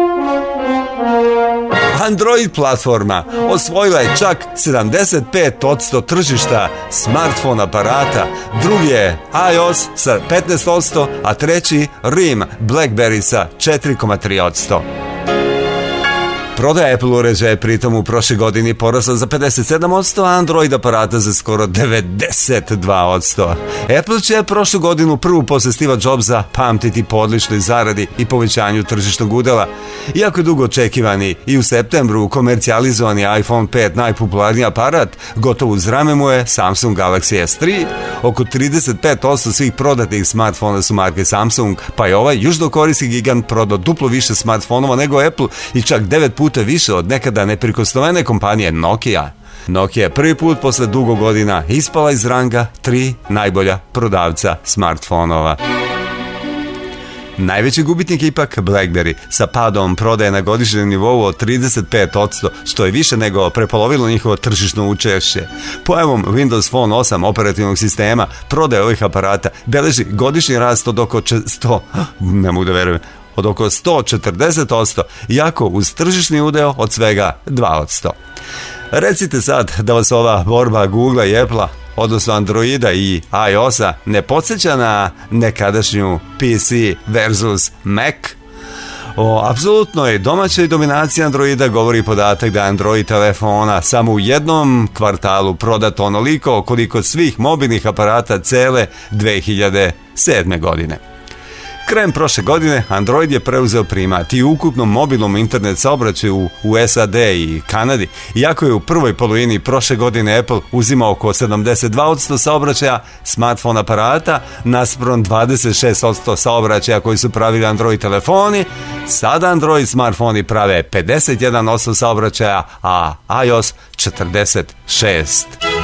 Android platforma osvojila je čak 75% tržišta smartphone aparata, drugi je iOS sa 15%, a treći RIM BlackBerry sa 4,3%. Prodaja Apple uređaja je pritom u prošle godini porasla za 57%, a Android aparata za skoro 92%. Apple će prošlu godinu prvu posle Steva Jobsa pamtiti po odličnoj zaradi i povećanju tržišnog udela. Iako je dugo očekivani i u septembru komercijalizovani iPhone 5 najpopularniji aparat, gotovo uz rame mu je Samsung Galaxy S3. Oko 35% svih prodatih smartfona su marke Samsung, pa je ovaj južnokorejski gigant prodao duplo više smartfonova nego Apple i čak 9 puta više od nekada neprikosnovene kompanije Nokia. Nokia je prvi put posle dugo godina ispala iz ranga 3 najbolja prodavca smartfonova. Najveći gubitnik je ipak BlackBerry sa padom prodaje na godišnjem nivou od 35%, što je više nego prepolovilo njihovo tržišno učešće. Pojavom Windows Phone 8 operativnog sistema prodaje ovih aparata beleži godišnji rast od oko 140%, iako uz tržišni udeo od svega 2%. Recite sad da vas ova borba Googlea i Applea, odnosno Androida i iOS-a, ne podsjeća na nekadašnju PC versus Mac? O apsolutnoj domaćoj dominaciji Androida govori podatak da Android telefona samo u jednom kvartalu prodato onoliko koliko svih mobilnih aparata cele 2007. godine. Krajem prošle godine Android je preuzeo primat i u ukupnom mobilnom internet saobraćaju u SAD i Kanadi, iako je u prvoj polovini prošle godine Apple uzimao oko 72% saobraćaja smartphone aparata naspram 26% saobraćaja koji su pravili Android telefoni. Sada Android smartfoni prave 51% saobraćaja, a iOS 46%.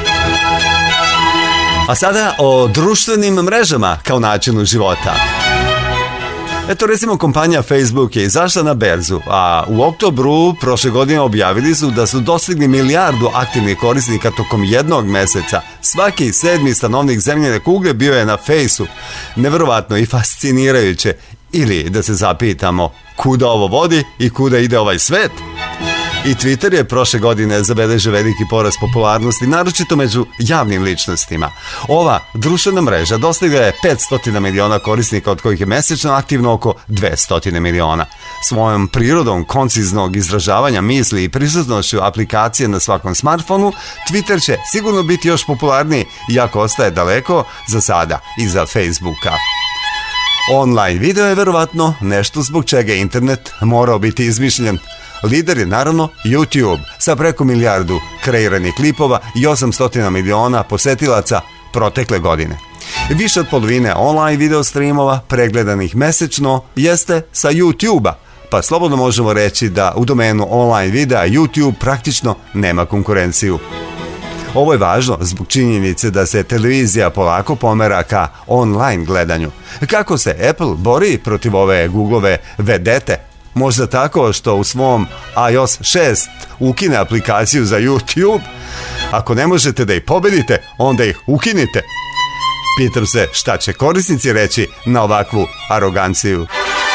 A sada o društvenim mrežama kao načinu života. Eto, recimo, kompanija Facebook je izašla na berzu, a u oktobru prošle godine objavili su da su dostigli 1 milijardu aktivnih korisnika tokom jednog meseca. Svaki 7. stanovnik zemljine kugle bio je na Fejsu. Neverovatno i fascinirajuće. Ili da se zapitamo, kuda ovo vodi i kuda ide ovaj svet? I Twitter je prošle godine zabeležio veliki porast popularnosti, naročito među javnim ličnostima. Ova društvena mreža dostigla je 500 miliona korisnika, od kojih je mesečno aktivno oko 200 miliona. Svojom prirodom konciznog izražavanja misli i prisutnošću aplikacije na svakom smartfonu, Twitter će sigurno biti još popularniji, iako ostaje daleko za sada iza Facebooka. Online video je verovatno nešto zbog čega je internet morao biti izmišljen. Lider je naravno YouTube sa preko 1 milijardu kreiranih klipova i 800 miliona posetilaca protekle godine. Više od polovine online video streamova pregledanih mesečno jeste sa YouTube-a, pa slobodno možemo reći da u domenu online videa YouTube praktično nema konkurenciju. Ovo je važno zbog činjenice da se televizija polako pomera ka online gledanju. Kako se Apple bori protiv ove Googleove vedete? Možda tako što u svom iOS 6 ukine aplikaciju za YouTube? Ako ne možete da ih pobedite, onda ih ukinite. Pitam se šta će korisnici reći na ovakvu aroganciju.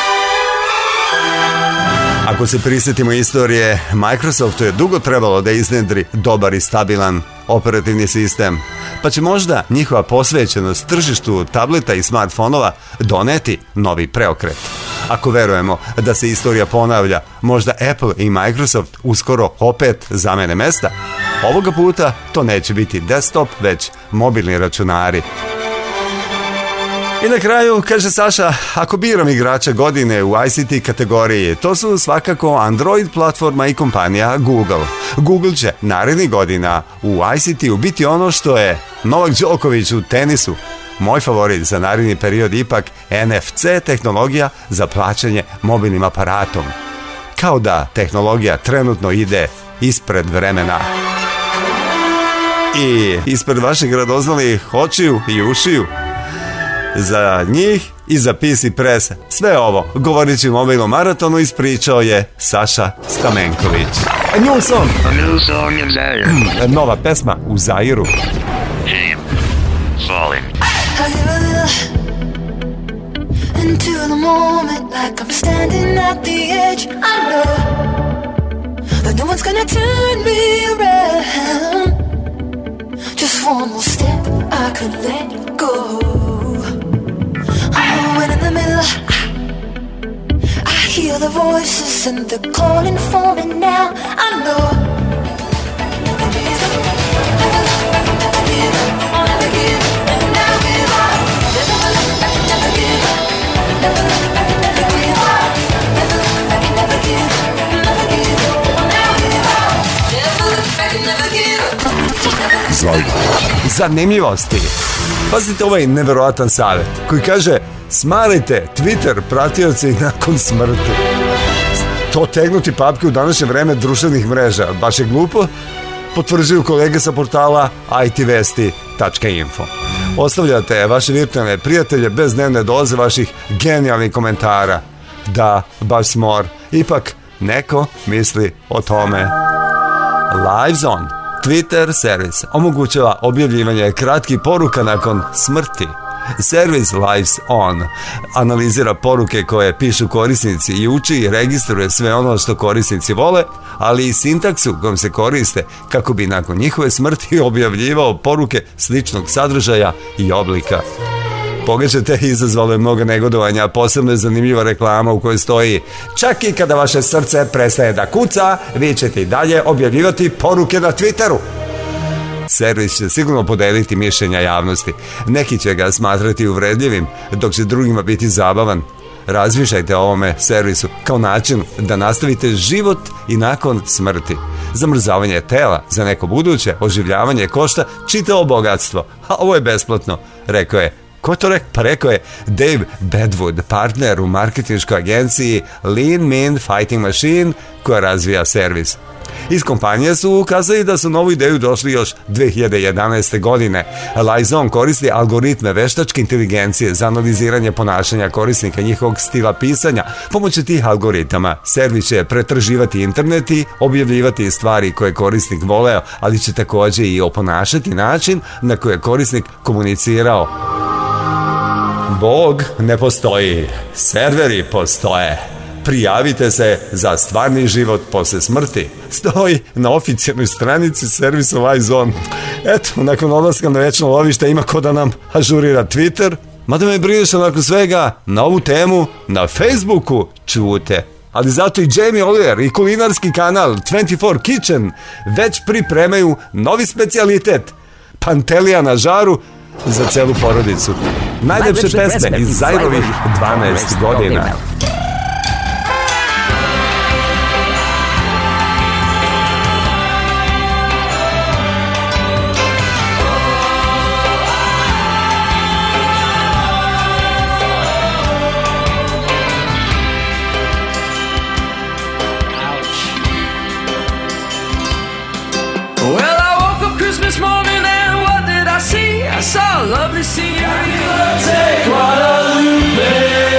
Ako se prisjetimo istorije, Microsoftu je dugo trebalo da iznedri dobar i stabilan operativni sistem, pa će možda njihova posvećenost tržištu tableta i smartfonova doneti novi preokret. Ako verujemo da se istorija ponavlja, možda Apple i Microsoft uskoro opet zamene mesta. Ovoga puta to neće biti desktop, već mobilni računari. I na kraju, kaže Saša, ako biram igrača godine u ICT kategoriji, to su svakako Android platforma i kompanija Google. Google će narednih godina u ICT-u biti ono što je Novak Đoković u tenisu. Moj favorit za naredni period ipak NFC tehnologija za plaćanje mobilnim aparatom. Kao da tehnologija trenutno ide ispred vremena. I ispred vaših radoznalih očiju i ušiju. Za njih i za PC Press. Sve ovo, govoreći o mobilnom maratonu, ispričao je Saša Stamenković. A new song. A new song in Zaire. Nova pesma u Zairu. Falling. Into the moment like I'm standing at the edge. I know that no one's gonna turn me around. Just one more step I could let go. When in the middle, I hear the voices and they're calling for me now. I know. Never give up, never give up, never give up, never give up. Never give up, never give up, never give up, never give up, never give up. Zanimljivosti. Pazite ovaj neverovatan savjet koji kaže: smarajte Twitter pratioci nakon smrti. To tegnuti papke u današnje vreme društvenih mreža baš je glupo, potvrđuju kolege sa portala itvesti.info. Ostavljate vaše virtualne prijatelje bez dnevne doze vaših genijalnih komentara. Da, baš smor. Ipak neko misli o tome. Lives on. Twitter servis omogućava objavljivanje kratkih poruka nakon smrti. Servis Lives On analizira poruke koje pišu korisnici i uči i registruje sve ono što korisnici vole, ali i sintaksu kojom se koriste kako bi nakon njihove smrti objavljivao poruke sličnog sadržaja i oblika. Pogađate, izazvalo je mnogo negodovanja, posebno je zanimljiva reklama u kojoj stoji: čak i kada vaše srce prestaje da kuca, vi ćete i dalje objavljivati poruke na Twitteru. Servis će sigurno podeliti mišljenja javnosti. Neki će ga smatrati uvredljivim, dok će drugima biti zabavan. Razmišljajte o ovome servisu kao način da nastavite život i nakon smrti. Zamrzavanje tela za neko buduće oživljavanje košta čitavo bogatstvo, a ovo je besplatno, rekao je. Ko to rekao? Pa rekao je Dave Bedwood, partner u marketinškoj agenciji Lean Mean Fighting Machine koja razvija servis. Iz kompanije su ukazali da su novu ideju došli još 2011. godine. Liaison koristi algoritme veštačke inteligencije za analiziranje ponašanja korisnika, njihovog stila pisanja. Pomoću tih algoritama servis će pretraživati internet i objavljivati stvari koje korisnik voleo, ali će također i oponašati način na koji je korisnik komunicirao. Bog ne postoji, serveri postoje. Prijavite se za stvarni život posle smrti. Stoji na oficijalnoj stranici servisa Live Zone. Eto, nakon odlaska na večno lovište ima ko da nam ažurira Twitter. Mada me brine što nakon svega na ovu temu na Facebooku čute. Ali zato i Jamie Oliver i kulinarski kanal 24 Kitchen već pripremaju novi specijalitet. Pantelija na žaru za celu porodicu. Najlepše pesme iz Zairovih 12 godina. I saw a lovely scenery, Guadalupe.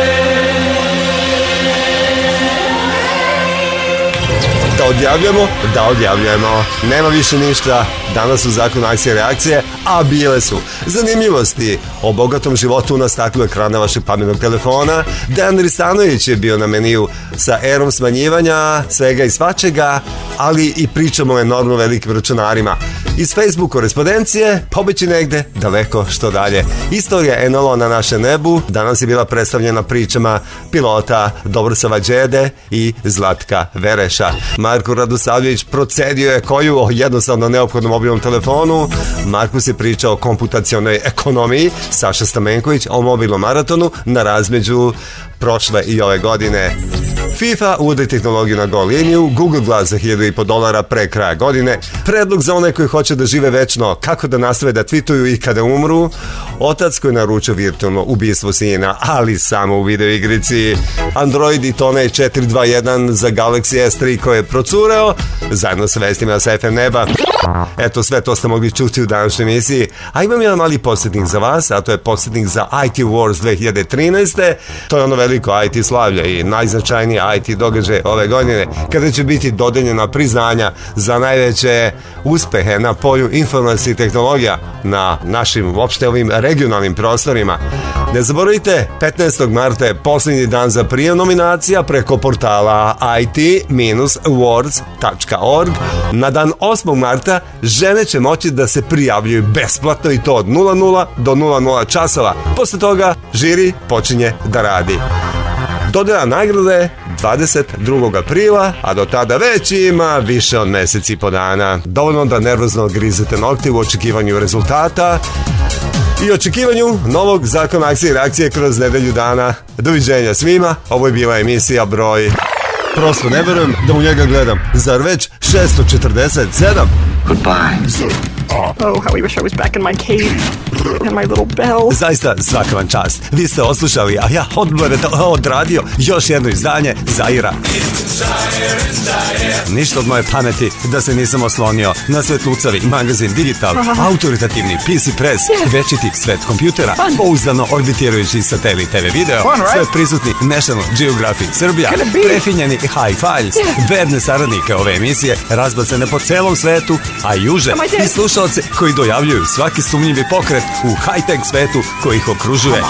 Da odjavljujemo. Nema više ništa. Danas su zakon akcije i reakcije, a bile su zanimljivosti o bogatom životu na staklu ekrana vašeg pametnog telefona. Dejan Ristanović je bio na meniju sa erom smanjivanja svega i svačega, ali i pričamo o enormno velikim računarima. Iz Facebook korespondencije pobeći negde daleko što dalje. Istorija NLO na našem nebu danas je bila predstavljena pričama pilota Dobrosava Đede i Zlatka Vereša. Marko Radosavljević procedio je koju o jednostavno neophodnom mobilnom telefonu. Markus je pričao o komputacionoj ekonomiji, Saša Stamenković o mobilnom maratonu na razmeđu prošle i ove godine. FIFA uvodi tehnologiju na Go liniju, Google Glass za $1.500 pre kraja godine, predlog za one koji hoće da žive večno, kako da nastave da tweetuju i kada umru, otac koji naručio virtualno ubistvo sina, ali samo u videoigrici, Android i Tone 421 za Galaxy S3 koji je procureo, zajedno sa vestima sa FM Neba. Eto, sve to ste mogli čuti u današnjoj emisiji, a imam jedan mali podsjetnik za vas, a to je podsjetnik za IT Wars 2013. To je ono veliko IT slavlje i najznačajnije IT događaje ove godine, kada će biti dodeljena priznanja za najveće uspehe na polju informacije i tehnologija na našim uopšte ovim regionalnim prostorima. Ne zaboravite, 15. marta je posljednji dan za prijav nominacija preko portala it-awards.org. Na dan 8. marta žene će moći da se prijavljuju besplatno i to od 00 do 00 časova. Posle toga žiri počinje da radi. Dodela nagrade 22. aprila, a do tada već ima više od meseci i po dana. Dovoljno da nervozno grizete nokte u očekivanju rezultata i očekivanju novog zakona akcije i reakcije kroz nedelju dana. Doviđenja svima, ovo je bila emisija broj... Prosto ne verujem da u njega gledam. Zar već 647? Goodbye. Oh, how I wish I was back in my cave and my little bell. Zaista svaka vam čast. Vi ste oslušali, a ja odradio još jedno izdanje Zaira. Ništa od moje pameti da se nisam oslonio na Svetlucavi magazin Digital, autoritativni PC Press, večiti svet kompjutera, pouzdano orbitirajući satelit TV video, sve prisutni National Geographic Srbija, prefinjeni Hi-Files, verne saradnike ove emisije, razbacene po celom svetu, a i uže i slušalce koji dojavljuju svaki sumnjivi pokret u high-tech svetu koji ih okružuje.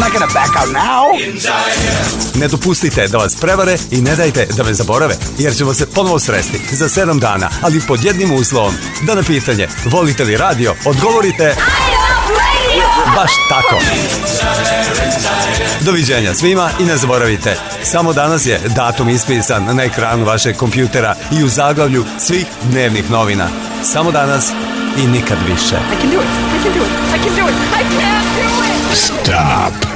Ne dopustite da vas prevare i ne dajte da me zaborave, jer ćemo se ponovo sresti za 7 dana, ali pod jednim uslovom, da na pitanje volite li radio odgovorite baš tako. Doviđenja svima i ne zaboravite, samo danas je datum ispisan na ekranu vašeg kompjutera i u zaglavlju svih dnevnih novina. Samo danas i nikad više. I can do it. I can do it. I can do it. I can't do it. Stop.